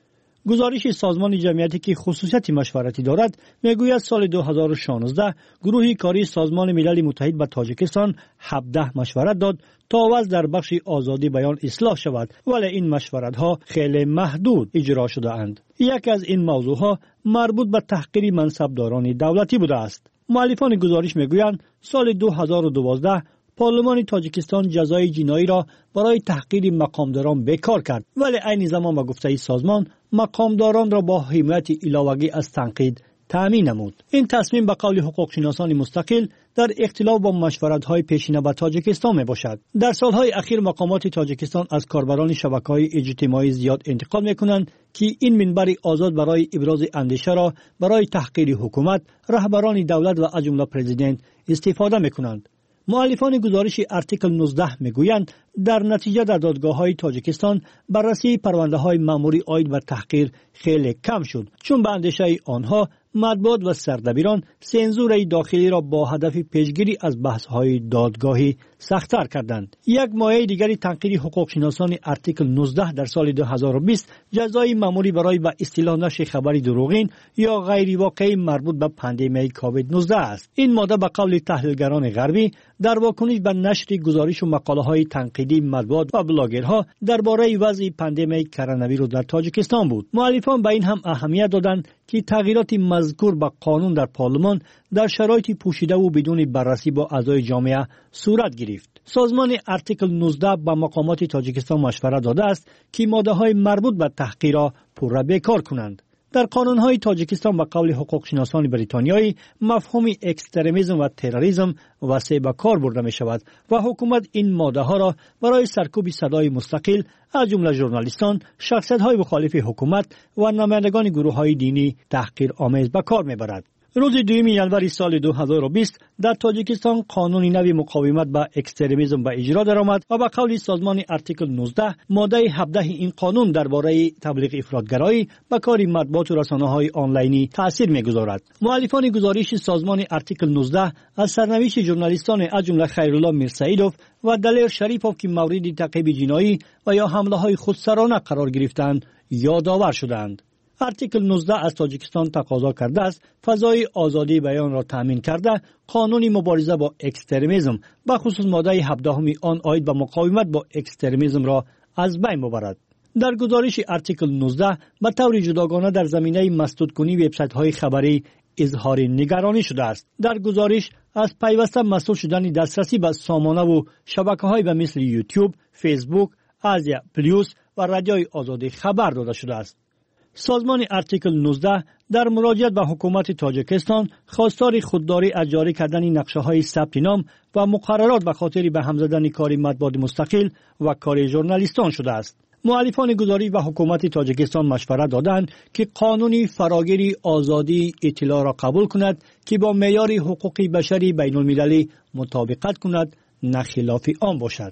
Speaker 21: گزارش سازمان جمعیتی که خصوصیت مشورتی دارد میگوید سال دو هزار و شانزده گروه کاری سازمان ملل متحد به تاجیکستان هفده مشورت داد تا وضع در بخش آزادی بیان اصلاح شود، ولی این مشورت ها خیلی محدود اجرا شده اند. یکی از این موضوع ها مربوط به تحقیر منصبداران دولتی بوده است. مؤلفان گزارش میگویند سال دو هزار و دوازده پارلمان تاجیکستان جزای جنایی را برای تحقیر مقامداران بکار کرد، ولی عین زمان به گفته سازمان مقامداران را با حمایت علاوه‌ای از تنقید تأمین نمود. این تصمیم به قول حقوق شناسان مستقل در اختلاف با مشورت‌های پیشینه به تاجیکستان میباشد. در سالهای اخیر مقامات تاجیکستان از کاربران شبکه‌های اجتماعی زیاد انتقاد میکنند که این منبر آزاد برای ابراز اندیشه را برای تحقیر حکومت، رهبران دولت و از جمله پرزیدنت استفاده میکنند. مؤلفان گزارش آرتیکل نوزده میگویند در نتیجه در دادگاه‌های تاجیکستان بررسی پرونده‌های مأموری عاید به تحقیر خیلی کم شد، چون به اندیشه آنها مطبوعات و سردبیران سانسور داخلی را با هدف پیشگیری از بحث‌های دادگاهی سخت‌تر کردند. یک مایه دیگری تنقید حقوق شناسان آرتیکل نوزده در سال دو هزار و بیست جزای مأموری برای به اصطلاح نشر خبر دروغین یا غیر واقعی مربوط به پاندمی کووید نوزده است. این ماده به قول تحلیلگران غربی در واکنش به نشر گزارش و مقاله‌های تنقیدی مطبوعات و بلاگرها درباره وضع پاندمی کرونا ویروس در تاجیکستان بود. مؤلفان به این هم اهمیت دادند که تغییرات مذکور به قانون در پارلمان در شرایط پوشیده و بدون بررسی با اعضای جامعه صورت گرفت. سازمان آرتیکل نوزده به مقامات تاجیکستان مشورت داده است که ماده‌های مربوط به تحقیر را پرره بیکار کنند. در قانون‌های تاجیکستان به قول حقوق شناسان بریتانیایی مفهوم اکستریمیسم و تروریسم وسیع به کار برده می شود و حکومت این ماده‌ها را برای سرکوب صدای مستقل از جمله ژورنالیستان، شخصیت‌های مخالف حکومت و نمایندگان گروه‌های دینی تحقیر آمیز به کار می‌برد. روز دوم ژانویه سال دو هزار و بیست در تاجیکستان قانون نوی مقاومت به اکستریمیسم به اجرا درآمد و به قول سازمان آرتیکل نوزده ماده هفده این قانون درباره تبلیغ افراطگرایی به کار مطبوعات و رسانه‌های آنلاینی تاثیر می‌گذارد. مؤلفان گزارش سازمان آرتیکل نوزده از سرنوشت ژورنالیستان از جمله خیرالله میرسعیدوف و دلیر شریفوف که مورد تعقیب جنایی و یا حمله‌های خودسرانه قرار گرفتند یادآور شدند. آرتیکل نوزده از تاجیکستان تقاضا کرده است فضای آزادی بیان را تامین کرده قانون مبارزه با اکستریمیسم به خصوص ماده هفده آن عاید به مقاومت با اکستریمیسم را از بین ببرد. در گزارش آرتیکل نوزده به طور جداگانه در زمینه مسدود کنی وبسایت‌های خبری اظهار نگرانی شده است. در گزارش از پیوسته مسدود شدن دسترسی به سامانه و شبکه‌های به مثل یوتیوب، فیسبوک، آزیا پلیوس و رادیوی آزادی خبر داده شده است. سازمان آرتیکل نوزده در مراجعت به حکومت تاجیکستان خواستار خودداری از جاری کردن نقشه‌های ثبت نام و مقررات به خاطر به هم زدن کار مطبوعات مستقل و کار ژورنالیستان شده است. مؤلفان گزارش و حکومت تاجیکستان مشورت دادند که قانونی فراگیر آزادی اطلاع را قبول کند که با معیار حقوق بشری بین المللی مطابقت کند، نه خلاف آن باشد.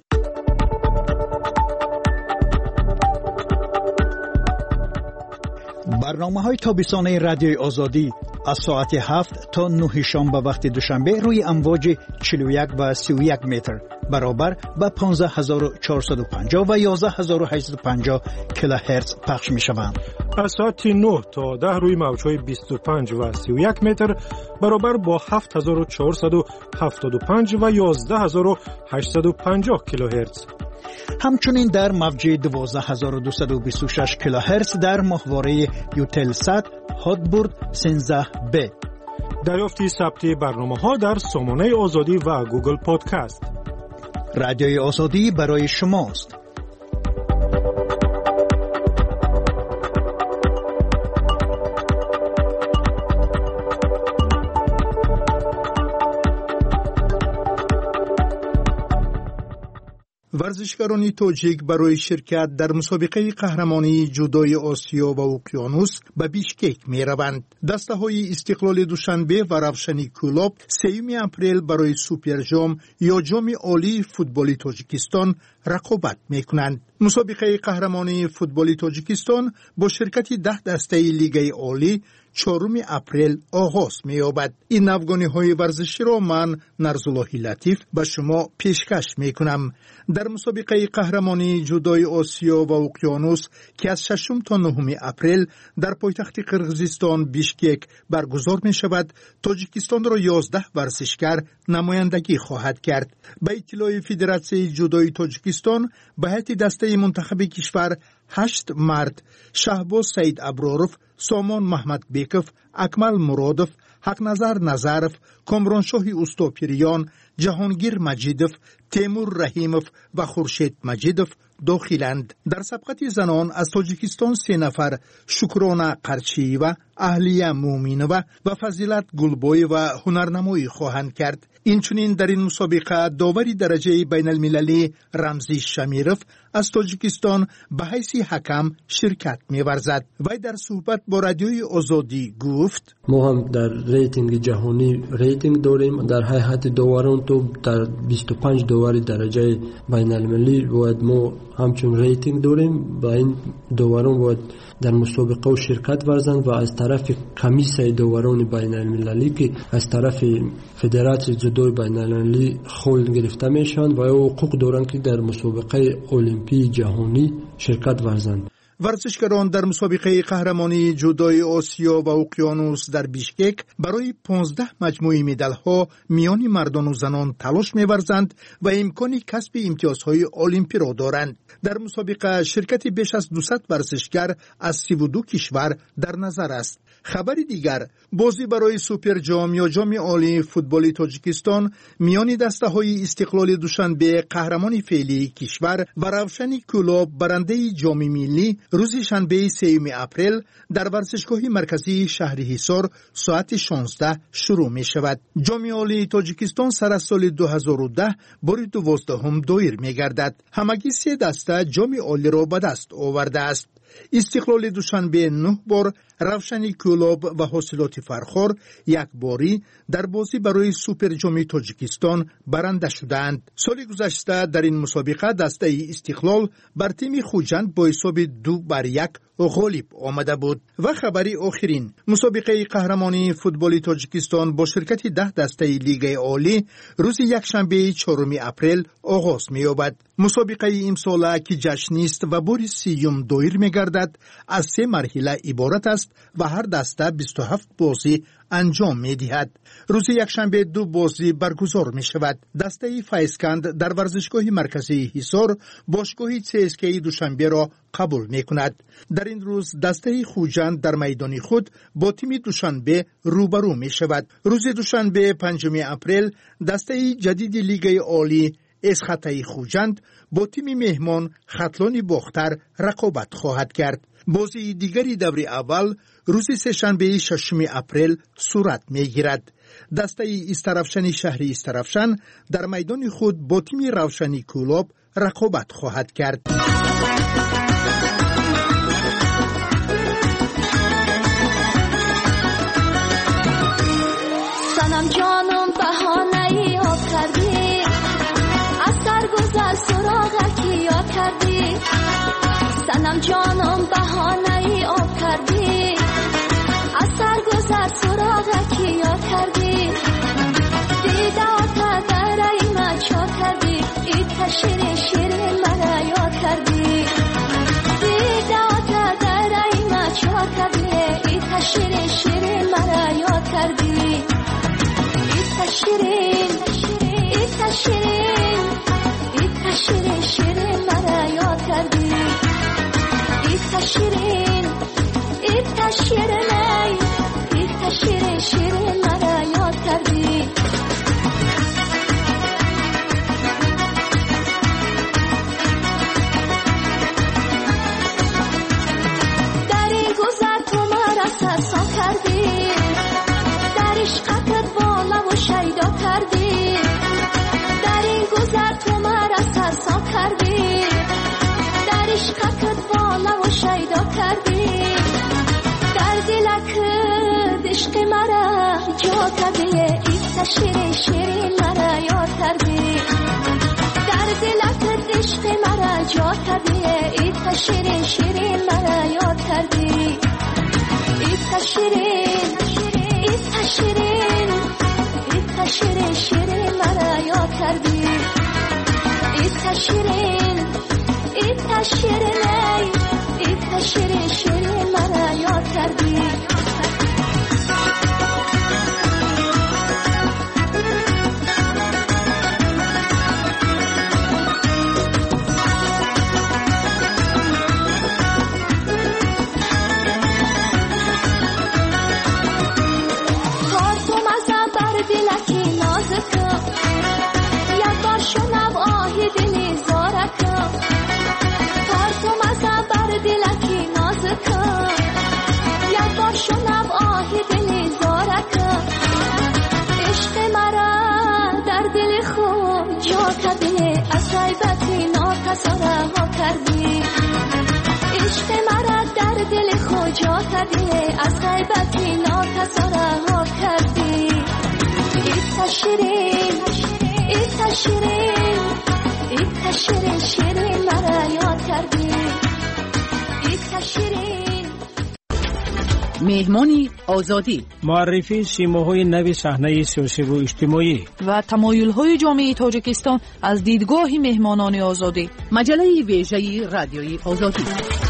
Speaker 6: برنامه‌های تابستانه رادیوی آزادی از ساعت هفت تا نه شنبه وقت دوشنبه روی امواج چهل و یک و سی و یک متر برابر به پانزده هزار و چهارصد و پنجاه و یازده هزار و هشتصد و پنجاه کیلوهرتز پخش می شوند.
Speaker 19: از ساعت نه تا ده روی موج‌های بیست و پنج و سی و یک متر برابر با هفت هزار و چهارصد و هفتاد و پنج و یازده هزار و هشتصد و پنجاه کیلوهرتز.
Speaker 6: همچنین در موج دوازده هزار و دویست و بیست و شش کیلوهرتز در ماهواره یوتلسات هاتبورد سیزده بی.
Speaker 19: دریافتی ثبت برنامه‌ها در سامانه آزادی و گوگل پادکست.
Speaker 6: رادیوی آزادی برای شماست. ورزشکاران تاجیک برای شرکت در مسابقه قهرمانی جودوی آسیا و اقیانوس به بیشکک می روند. دسته های استقلال دوشنبه و روشنی کلوب سوم اپریل برای سوپر جام یا جام عالی فوتبال تاجیکستان رقابت می کنند. مسابقه قهرمانی فوتبال تاجیکستان با شرکت ده دسته لیگ عالی چهارم اپریل آغاز می یابد. این افغانی های ورزشی را من نرزالله لطیف به شما پیشکش می کنم. در مسابقه قهرمانی جودوی آسیا و اقیانوس که از ششم تا نهم اپریل در پایتخت قرقیزستان بیشکک برگزار می شود، تاجیکستان را یازده ورزشکار نمایندگی خواهد کرد. به اطلاع فدراسیون جودوی تاجیکستان به هیئت دسته منتخب کشور هشت مرد: شهباز سید ابراروف، سامان محمد بیکف، اکمل مرادف، حقنظر نظرف، کامرانشاه اوستاپیریان، جهانگیر مجیدف، تیمور رحیمов و خورشید مجیدف داخلند. در سبقت زنان از تاجیکستان سه نفر: شکرانه قرچی‌یوا، اهلیه مومینова و فضیلت گلبوی و هنرنمایی خواهند کرد. اینچنین در این مسابقه داوری درجه بین المللی رمزی شمیرف از تاجیکستان به حیث حکم شرکت می‌ورزد. وی در صحبت با رادیوی آزادی گفت:
Speaker 5: ما هم در ریتینگ جهانی ریتینگ داریم. در هیئت داوران تو در بیست و پنج داوری درجه بین المللی باید ما همچون ریتینگ داریم. با این داوران باید در مسابقه و شرکت ورزند و از طرف کمیسیون داوران بین المللی که از طرف فدراسیون جودوی بین المللی خول گرفته میشن و حقوق دارند که در مسابقه المپی جهانی شرکت ورزند.
Speaker 6: ورزشکاران در مسابقه قهرمانی جودوی آسیا و اقیانوس در بیشکک برای پانزده مجموعه مدال‌ها میان مردان و زنان تلاش می‌ورزند و امکان کسب امتیازهای المپی را دارند. در مسابقه شرکت بیش از دویست ورزشکار از سی و دو کشور در نظر است. خبر دیگر: بازی برای سوپر جام یا جام عالی فوتبال تاجیکستان میان دسته‌های استقلال دوشنبه قهرمان فعلی کشور و روشنی کلوب برنده جام ملی روز شنبه سوم اپریل در ورزشگاه مرکزی شهر حصار ساعت شانزده شروع می شود. جام عالی تاجیکستان سر از سال دو هزار و ده بار دوازدهم دایر می گردد. همگی سه دسته جام عالی را به دست آورده است. استقلال دوشنبه نه بار، روشنی کلوب و حاصلات فرخار یک باری در بازی برای سوپر جام تاجیکستان برنده شدند. سال گذشته در این مسابقه دسته استقلال بر تیم خوجند با حساب دو بر یک غالب آمده بود. و خبری آخرین: مسابقه قهرمانی فوتبال تاجیکستان با شرکت ده دسته لیگ عالی روز یکشنبه چهارم اپریل آغاز می‌یابد. مسابقه امساله که جشنی است و بار سیوم دایر می‌گردد از سه مرحله عبارت است و هر دسته بیست و هفت بازی انجام می‌دهد. روز یکشنبه دو بازی برگزار می‌شود. دسته فایسکند در ورزشگاه مرکزی حصار باشگاه سی اس کی دوشنبه را قبول می‌کند. در این روز دسته خوجند در میدان خود با تیم دوشنبه روبرو می‌شود. روز دوشنبه پنجم اپریل دسته جدید لیگ عالی اسخطای خوجند با تیم مهمان خطلان باختر رقابت خواهد کرد. بازی دیگری دور اول روز سه‌شنبه ششم اپریل صورت می‌گیرد. دسته استرافشنی شهری استرافشن در میدان خود با تیم روشنی کلوب رقابت خواهد کرد.
Speaker 22: سنم جانم بهانه‌ای آب کردی، از سرگذر سراغکی یاد کردی. سنم جانم بهانه‌ای آب کردی، از سرگذر سراغکی یاد کردی. دیده آتا در ایمت شاد کردی، شیرین شیرین مرا یاد کردی دیدات در ایما چا کردی ایتا شیرین شیرین مرا یاد کردی ایتا شیرین ایتا شیرین ایتا شیرین شیرین مرا یاد کردی ایتا شیرین ایتا شیرین ایتا شیرین شیرین مرا یاد کردی در این گذر تو مرا سرسان کردی در عشقت بالا و شیدا کردی در این گذر تو مرا سرسان کردی در عشقت بالا و شیدا کردی در دلک عشق مرا جا کردی ایتا شیرین شیرین مرا یاد کردی در دلک عشق مرا جا کردی ایتا شیرین شیرین مرا یاد کردی ایتا شیرین ایتا شیرین ایتا شیرین شیرین مرا یاد کردی ایتا شیرین ایتا شیرین ایتا شیرین شیرین مرا یاد کردی عشق مرا در دل خود جا کردی از غیبتی ناتصرف کردی ایتا شیرین ایتا شیرین ایتا شیرین شیرین مرا یاد کردی ایتا شیرین
Speaker 9: مهمانی آزادی
Speaker 11: معرفی سیماهای نوی صحنه سیاسی و اجتماعی
Speaker 9: و تمایل‌های جامعه تاجیکستان از دیدگاه مهمانان آزادی مجله ویژه رادیوی آزادی.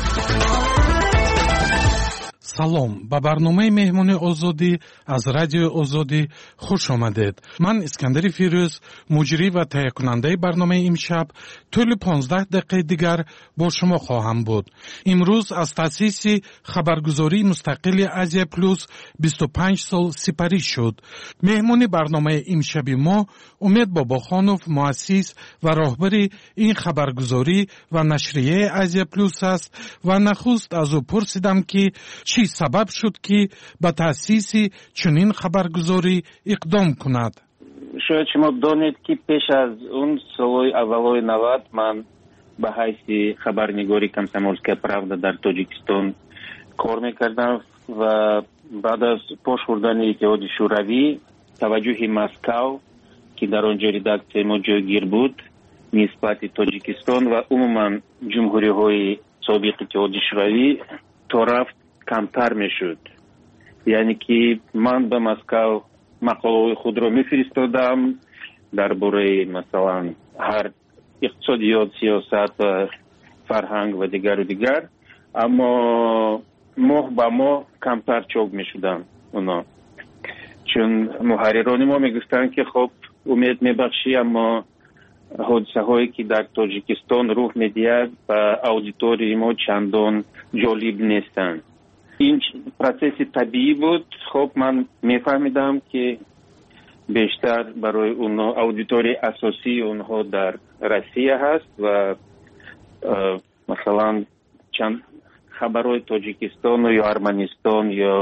Speaker 23: салом ба барномаи меҳмони озодӣ аз радиои озодӣ хуш омадед. ман искандари фирӯз муҷрӣ ва таҳиякунандаи барномаи имшаб тӯли понздаҳ дақиқаи дигар бо шумо хоҳам буд. имрӯз аз таъсиси хабаргузории мустақили азия плюс бисту панҷ сол сипарӣ шуд. меҳмони барномаи имшаби мо умед бобохонов муассис ва роҳбари ин хабаргузорӣ ва нашрияи азия плюс аст ва нахуст аз ӯ пурсидам ки чӣ сабаб шуд ки ба таъсиси чунин хабаргузорӣ иқдом кунад.
Speaker 24: шояд шумо донед ки пеш аз он солҳои аввалои навад ман ба ҳайси хабарнигори комсомольская правда дар тоҷикистон кор мекардам ва баъд аз пош хӯрдани иттиҳоди шӯравӣ таваҷҷӯҳи Москав ки дар он ҷо редаксияи мо ҷойгир буд нисбати тоҷикистон ва умуман ҷумҳуриҳои собиқи иттиҳоди шӯравӣ то рафт камтар мешуд. яъне ки ман ба Москав мақолаҳои худро мефиристодам дар бораи масалан ҳар иқтисодиёт, сиёсат ва фарҳанг ва дигару дигар, аммо моҳ ба моҳ камтар чоп мешуданд оно. чун муҳаррирони мо мегуфтанд ки хоб умед мебахшӣ, аммо ҳодисаҳое ки дар тоҷикистон рух медиҳад ба аудиторияи мо чандон ҷолиб нестанд. ин процесси табиӣ буд. хоб ман мефаҳмидам ки бештар барои онҳо аудиторияи асосии онҳо дар Россия ҳаст ва масалан чанд хабарҳои Тоҷикистону ё Арманистон ё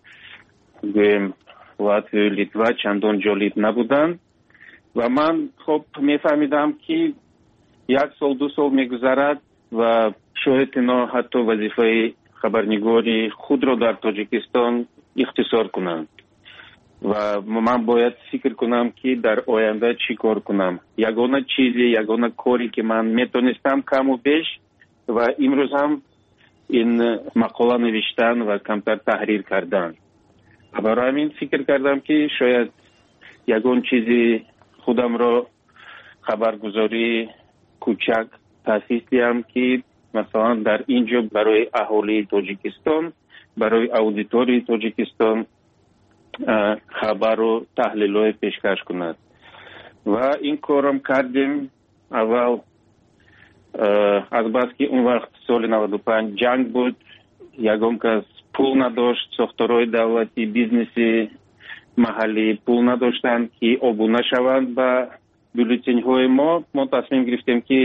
Speaker 24: гӯем Латвию, Литва чандон ҷолиб набуданд ва ман хоб мефаҳмидам ки як сол ду сол мегузарад ва шояд ино ҳатто вазифаи хабарнигори худро дар Тоҷикистон ихтисор кунанд ва ман бояд фикр кунам ки дар оянда чӣ кор кунам. ягона чизе, ягона коре ки ман метонистам каму беш ва имрӯз ҳам ин мақола навиштан ва камтар таҳрир кардан. барои ҳамин фикр кардам ки шояд ягон чизи худамро хабаргузорӣ кӯчак таъсис диҳам ки масалан дар ин ҷо барои аҳолии тоҷикистон, барои аудиторияи тоҷикистон хабару таҳлилҳое пешкаш кунад. ва ин корам кардем. аввал азбаски он вақт соли наваду панҷ ҷанг буд, ягон кас пул надошт, сохторҳои давлатӣ, бизнеси маҳаллӣ пул надоштанд ки обуна шаванд ба бюллетенҳои мо. мо тасмим гирифтем ки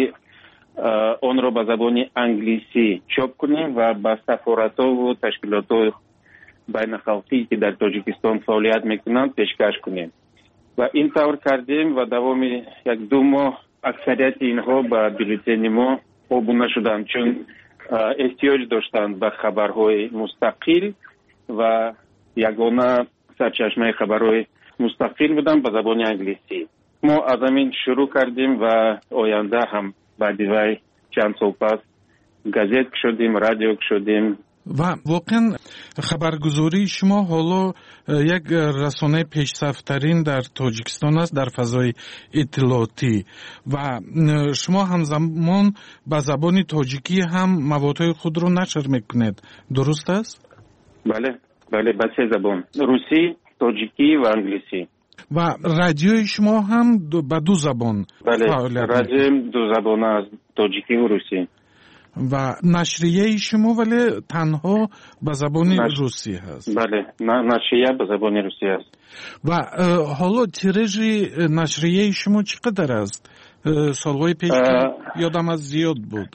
Speaker 24: онро ба забони англисӣ чоп кунем ва ба сафоратову ташкилотҳои байнахалқӣ ки дар тоҷикистон фаъолият мекунанд пешкаш кунем. ва ин тавр кардем ва давоми як ду моҳ аксарияти инҳо ба бюллетени мо обуна шуданд, чун эҳтиёҷ доштанд ба хабарҳои мустақил ва ягона сарчашмаи хабарҳои мустақил буданд ба забони англисӣ. мо аз амин шурӯъ кардем ва оянда ҳам баъди вай чанд сол пас газет шудем, радио шудем.
Speaker 23: ва воқеан хабаргузории шумо ҳоло як расонаи пешсафтарин дар тоҷикистон аст дар фазои иттилоотӣ ва шумо ҳамзамон ба забони тоҷикӣ ҳам маводҳои худро нашр мекунед, дуруст аст?
Speaker 24: бале бале ба се забон: русӣ, тоҷикӣ ва англисӣ.
Speaker 23: ва радиои шумо ҳам ба ду забон
Speaker 24: фаъолият? бале, радиоим ду забона аст, тоҷикиву русӣ.
Speaker 23: ва нашрияи шумо вале танҳо ба забони Наш... русӣ ҳаст?
Speaker 24: бале, нашрия ба забони русӣ аст.
Speaker 23: ва ҳоло тиражи нашрияи шумо чӣ қадар аст? солҳои пеш ёдам аст зиёд буд.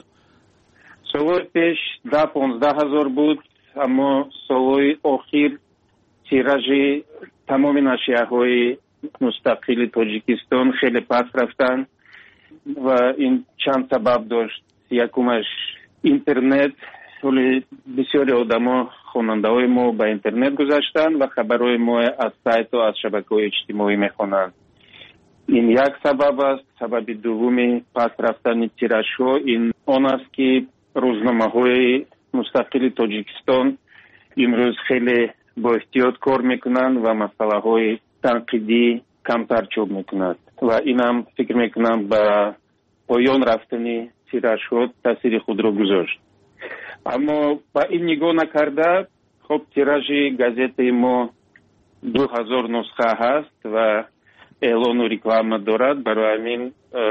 Speaker 24: солҳои пеш даҳ понздаҳ ҳазор буд, аммо солҳои охир тиражи тамоми нашрияҳои мустақили тоҷикистон хеле паст рафтанд ва ин чанд сабаб дошт. якумаш интернет. ҳоли бисёри одамо, хонандаҳои мо ба интернет гузаштанд ва хабарҳои мо аз сайту аз шабакаҳои иҷтимоӣ мехонанд. ин як сабаб аст. сабаби дуввуми паст рафтани тиражҳо ин он аст ки рӯзномаҳои мустақили тоҷикистон имрӯз хеле боэҳтиёт кор мекунанд ва масъалаҳои танқидӣ камтар чоп мекунанд ва инам фикр мекунам ба поён рафтани тиражҳо таъсири худро гузошт. аммо ба ин нигоҳ накарда, хоб тиражи газетаи мо ду ҳазор нусха ҳаст ва эълону реклама дорад. барои ҳамин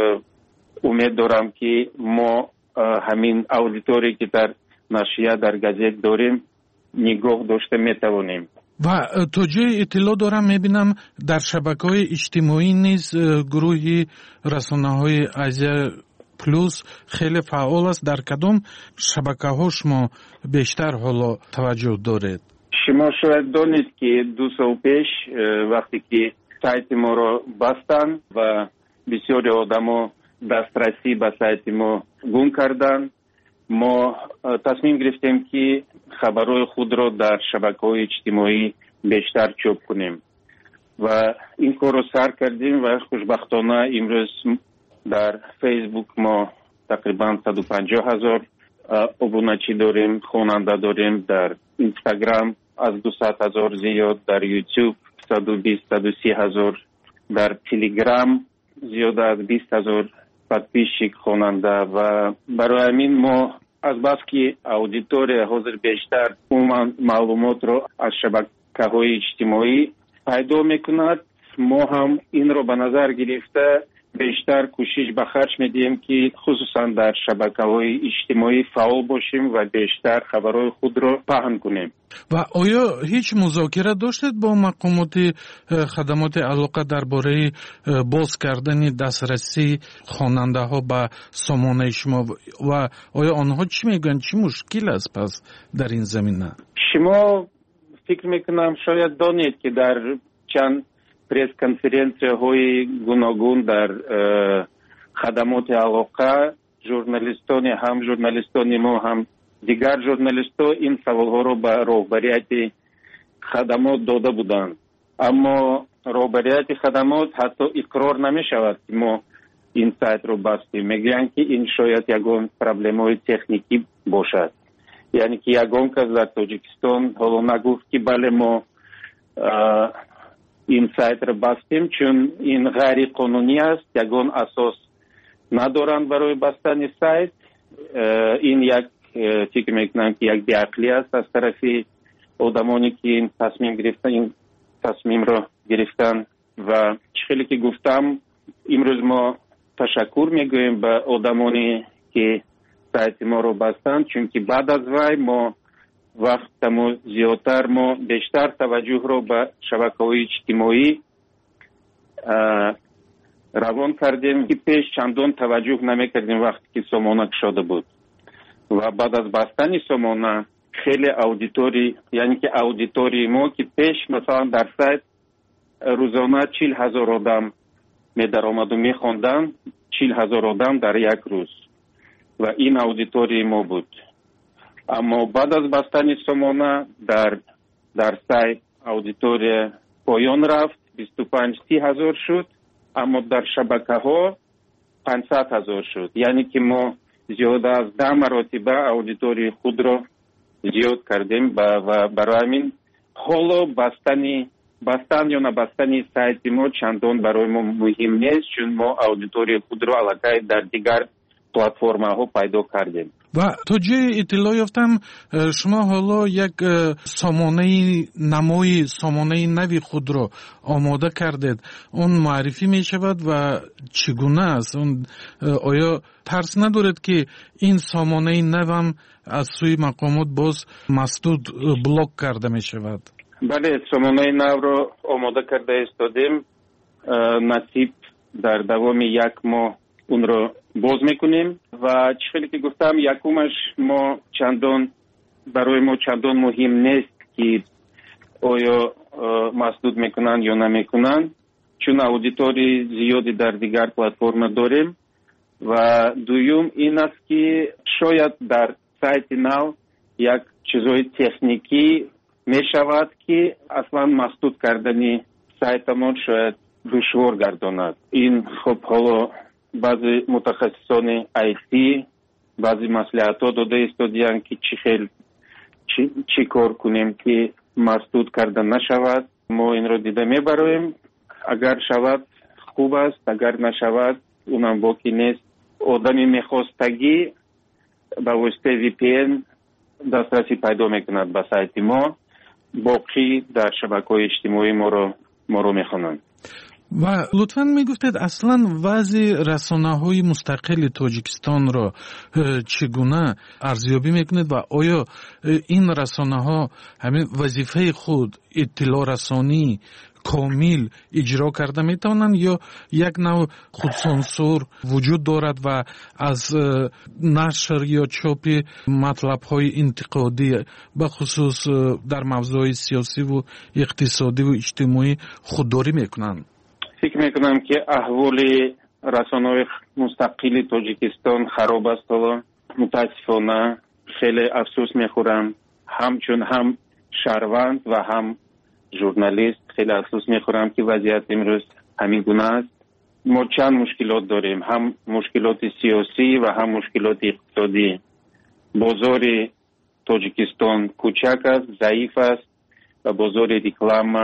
Speaker 24: умед дорам ки мо ҳамин аудиторие ки дар нашрия дар газет дорем нигоҳ дошта метавонем.
Speaker 23: ва то ҷои иттилоъ дорам мебинам дар шабакаҳои иҷтимоӣ низ гурӯҳи расонаҳои азия плюс хеле фаъол аст. дар кадом шабакаҳо шумо бештар ҳоло таваҷҷӯҳ доред?
Speaker 24: шумо шояд донед ки ду сол пеш вақте ки сайти моро бастанд ва бисёри одамо дастрасӣ ба сайти мо гум карданд, мо тасмим гирифтем ки хабарҳои худро дар шабакаҳои иҷтимоӣ бештар чоп кунем ва ин корро сар кардем ва хушбахтона имрӯз дар фейсбук мо тақрибан саду панҷоҳ ҳазор обуначӣ дорем, хонанда дорем, дар инстаграм аз дусад ҳазор зиёд, дар ютуб саду бист саду си ҳазор, дар телеграм зиёда аз бист ҳазор подписчик хонанда. ва барои ҳамин мо азбаски аудитория ҳозир бештар умуман маълумотро аз шабакаҳои иҷтимоӣ пайдо мекунад, мо ҳам инро ба назар гирифта бештар кӯшиш ба харҷ медиҳем ки хусусан дар шабакаҳои иҷтимоӣ фаъол бошем ва бештар хабарҳои худро паҳн кунем.
Speaker 23: ва оё ҳеҷ музокира доштед бо мақомоти хадамоти алоқа дар бораи боз кардани дастрасии хонандаҳо ба сомонаи шумо ва оё онҳо чӣ мегӯянд, чӣ мушкил аст пас дар ин замина?
Speaker 24: шумо фикр мекунам шояд донед ки дар чанд пресс-конференсияҳои гуногун дар хадамоти алоқа журналистони ҳам журналистони мо ҳам дигар журналистҳо ин саволҳоро ба роҳбарияти хадамот дода буданд, аммо роҳбарияти хадамот ҳатто иқрор намешавад ки мо ин сайтро бастем. мегӯянд ки ин шояд ягон проблемаҳои техникӣ бошад, яъне ки ягон кас дар тоҷикистон ҳоло нагуфт ки бале мо ин сайтро бастем, чун ин ғайриқонунӣ аст, ягон асос надоранд барои бастани сайт. ин як фикр мекунам ки як беақлӣ аст аз тарафи одамоне ки ин тасмим гирифтан ин тасмимро гирифтан. ва чӣ хеле ки гуфтам, имрӯз мо ташаккур мегӯем ба одамоне ки сайти моро бастанд, чунки баъд аз вай мо вақтамо зиёдтар мо бештар таваҷҷӯҳро ба шабакаҳои иҷтимоӣ равон кардем ки пеш чандон таваҷҷӯҳ намекардем вақте ки сомона кушода буд. ва баъд аз бастани сомона хеле аудиторӣ, яъне ки аудитории мо ки пеш масалан дар сайт рӯзона чил ҳазор одам медаромаду мехонданд, чил ҳазор одам дар як рӯз. ва ин аудитории мо буд. аммо баъд аз бастани сомона дар дар сайт аудитория поён рафт, бисту панҷ си ҳазор шуд, аммо дар шабакаҳо панҷсад ҳазор шуд. яъне ки мо зиёда аз даҳ маротиба аудитории худро зиёд кардем. ва барои ҳамин ҳоло бастани бастан ё набастани сайти мо чандон барои мо муҳим нест, чун мо аудиторияи худро аллакай дар дигар платформаҳо пайдо кардем.
Speaker 23: ва то ҷое иттилоъ ёфтам, шумо ҳоло як сомонаи намои сомонаи нави худро омода кардед. он муаррифӣ мешавад ва чӣ гуна аст? он оё тарс надоред ки ин сомонаи навам аз сӯи мақомот боз масдуд блок карда мешавад?
Speaker 24: бале, сомонаи навро омода карда истодем. насиб дар давоми як моҳ унро боз мекунем. ва чӣ хеле ки гуфтам, якумаш мо чандон барои мо чандон муҳим нест ки оё масдуд мекунанд ё намекунанд, чун аудитории зиёди дар дигар платформа дорем. ва дуюм ин аст ки шояд дар сайти нав як чизои техникӣ мешавад ки аслан масдуд кардани сайтамон шояд душвор гардонад. ин хуб ҳоло баъзе мутахассисони ай ти баъзе маслиҳатҳо дода истодиянд ки чӣ хел чӣ кор кунем ки масдуд карда нашавад. мо инро дида мебароем. агар шавад хуб аст, агар нашавад унам боки нест. одами мехостагӣ ба воситаи ви пи эн дастрасӣ пайдо мекунад ба сайти мо. боқӣ дар шабакаҳои иҷтимоӣ моро моро мехонанд.
Speaker 23: ва лутфан мегуфтед аслан вазъи расонаҳои мустақили тоҷикистонро чӣ гуна арзёбӣ мекунед ва оё ин расонаҳо ҳамин вазифаи худ иттилоърасонӣ комил иҷро карда метавонанд ё як навъ худсонсур вуҷуд дорад ва аз нашр ё чопи матлабҳои интиқодӣ бахусус дар мавзӯи сиёсиву иқтисодиву иҷтимоӣ худдорӣ мекунанд?
Speaker 24: фикр мекунам ки аҳволи расонаҳои мустақили Тоҷикистон хароб аст. ҳоло мутаассифона хеле афсӯс мехӯрам, ҳамчун ҳам шаҳрванд ва ҳам журналист хеле афсӯс мехӯрам ки вазъият имрӯз ҳамин гуна аст. мо чанд мушкилот дорем, ҳам мушкилоти сиёсӣ ва ҳам мушкилоти иқтисодӣ. бозори Тоҷикистон кӯчак аст, заиф аст ва бозори реклама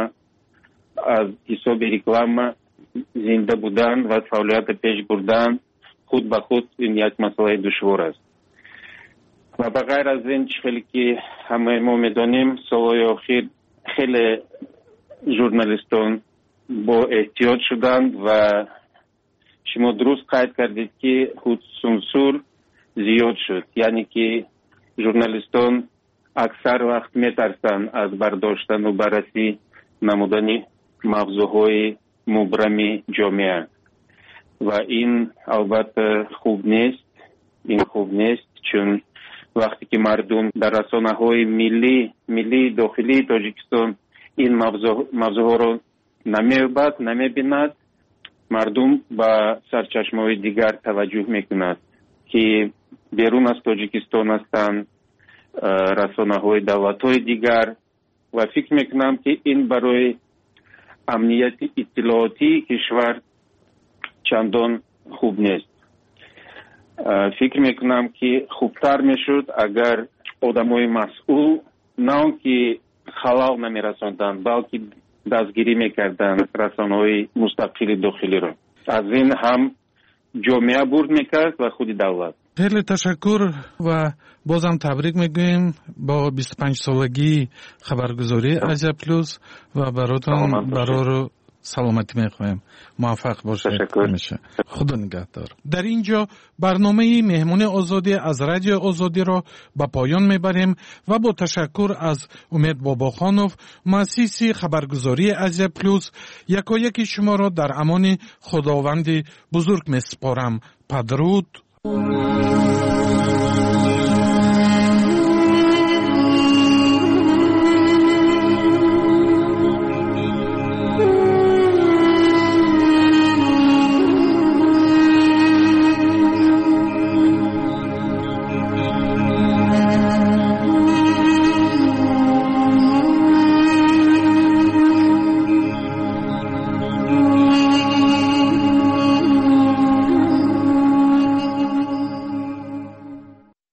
Speaker 24: аз ҳисоби реклама зинда будан ва фаъолията пеш бурдан худ ба худ ин як масъалаи душвор аст. ва ба ғайр аз ин, чӣ хеле ки ҳамаи мо медонем, солҳои охир хеле журналистон бо эҳтиёт шуданд ва шумо дуруст қайд кардед ки худсунсур зиёд шуд. яъне ки журналистон аксар вақт метарсанд аз бардоштану баррасӣ намудани мавзӯъҳои мубрами ҷомеа. ва ин албатта хуб нест. ин хуб нест, чун вақте ки мардум дар расонаҳои миллӣ миллии дохилии Тоҷикистон ин мавзӯъҳоро намеёбад, намебинад, мардум ба сарчашмаҳои дигар таваҷҷӯҳ мекунад ки берун аз Тоҷикистон ҳастанд, расонаҳои давлатҳои дигар. ва фикр мекунам ки ин барои амнияти иттилоотии кишвар чандон хуб нест. фикр мекунам ки хубтар мешуд агар одамои масъул на он ки халал намерасонданд, балки дастгирӣ мекарданд расонаҳои мустақили дохилиро. аз ин ҳам جامعه برد میکرد و خود دولت.
Speaker 23: خیلی تشکر و بازم تبریک میگویم با بیست و پنج سالگی خبرگزاری ازیا پلوس و براتون برای سلامتی میخوایم. موفق باشید. همیشه. خدا نگهدار. در اینجا برنامه مهمون آزادی از رادیو آزادی را به پایان میبریم و با تشکر از امید باباخانوف مؤسس خبرگزاری ازیا پلوس یکایک شما را در امان خداوند بزرگ میسپارم. پدرود.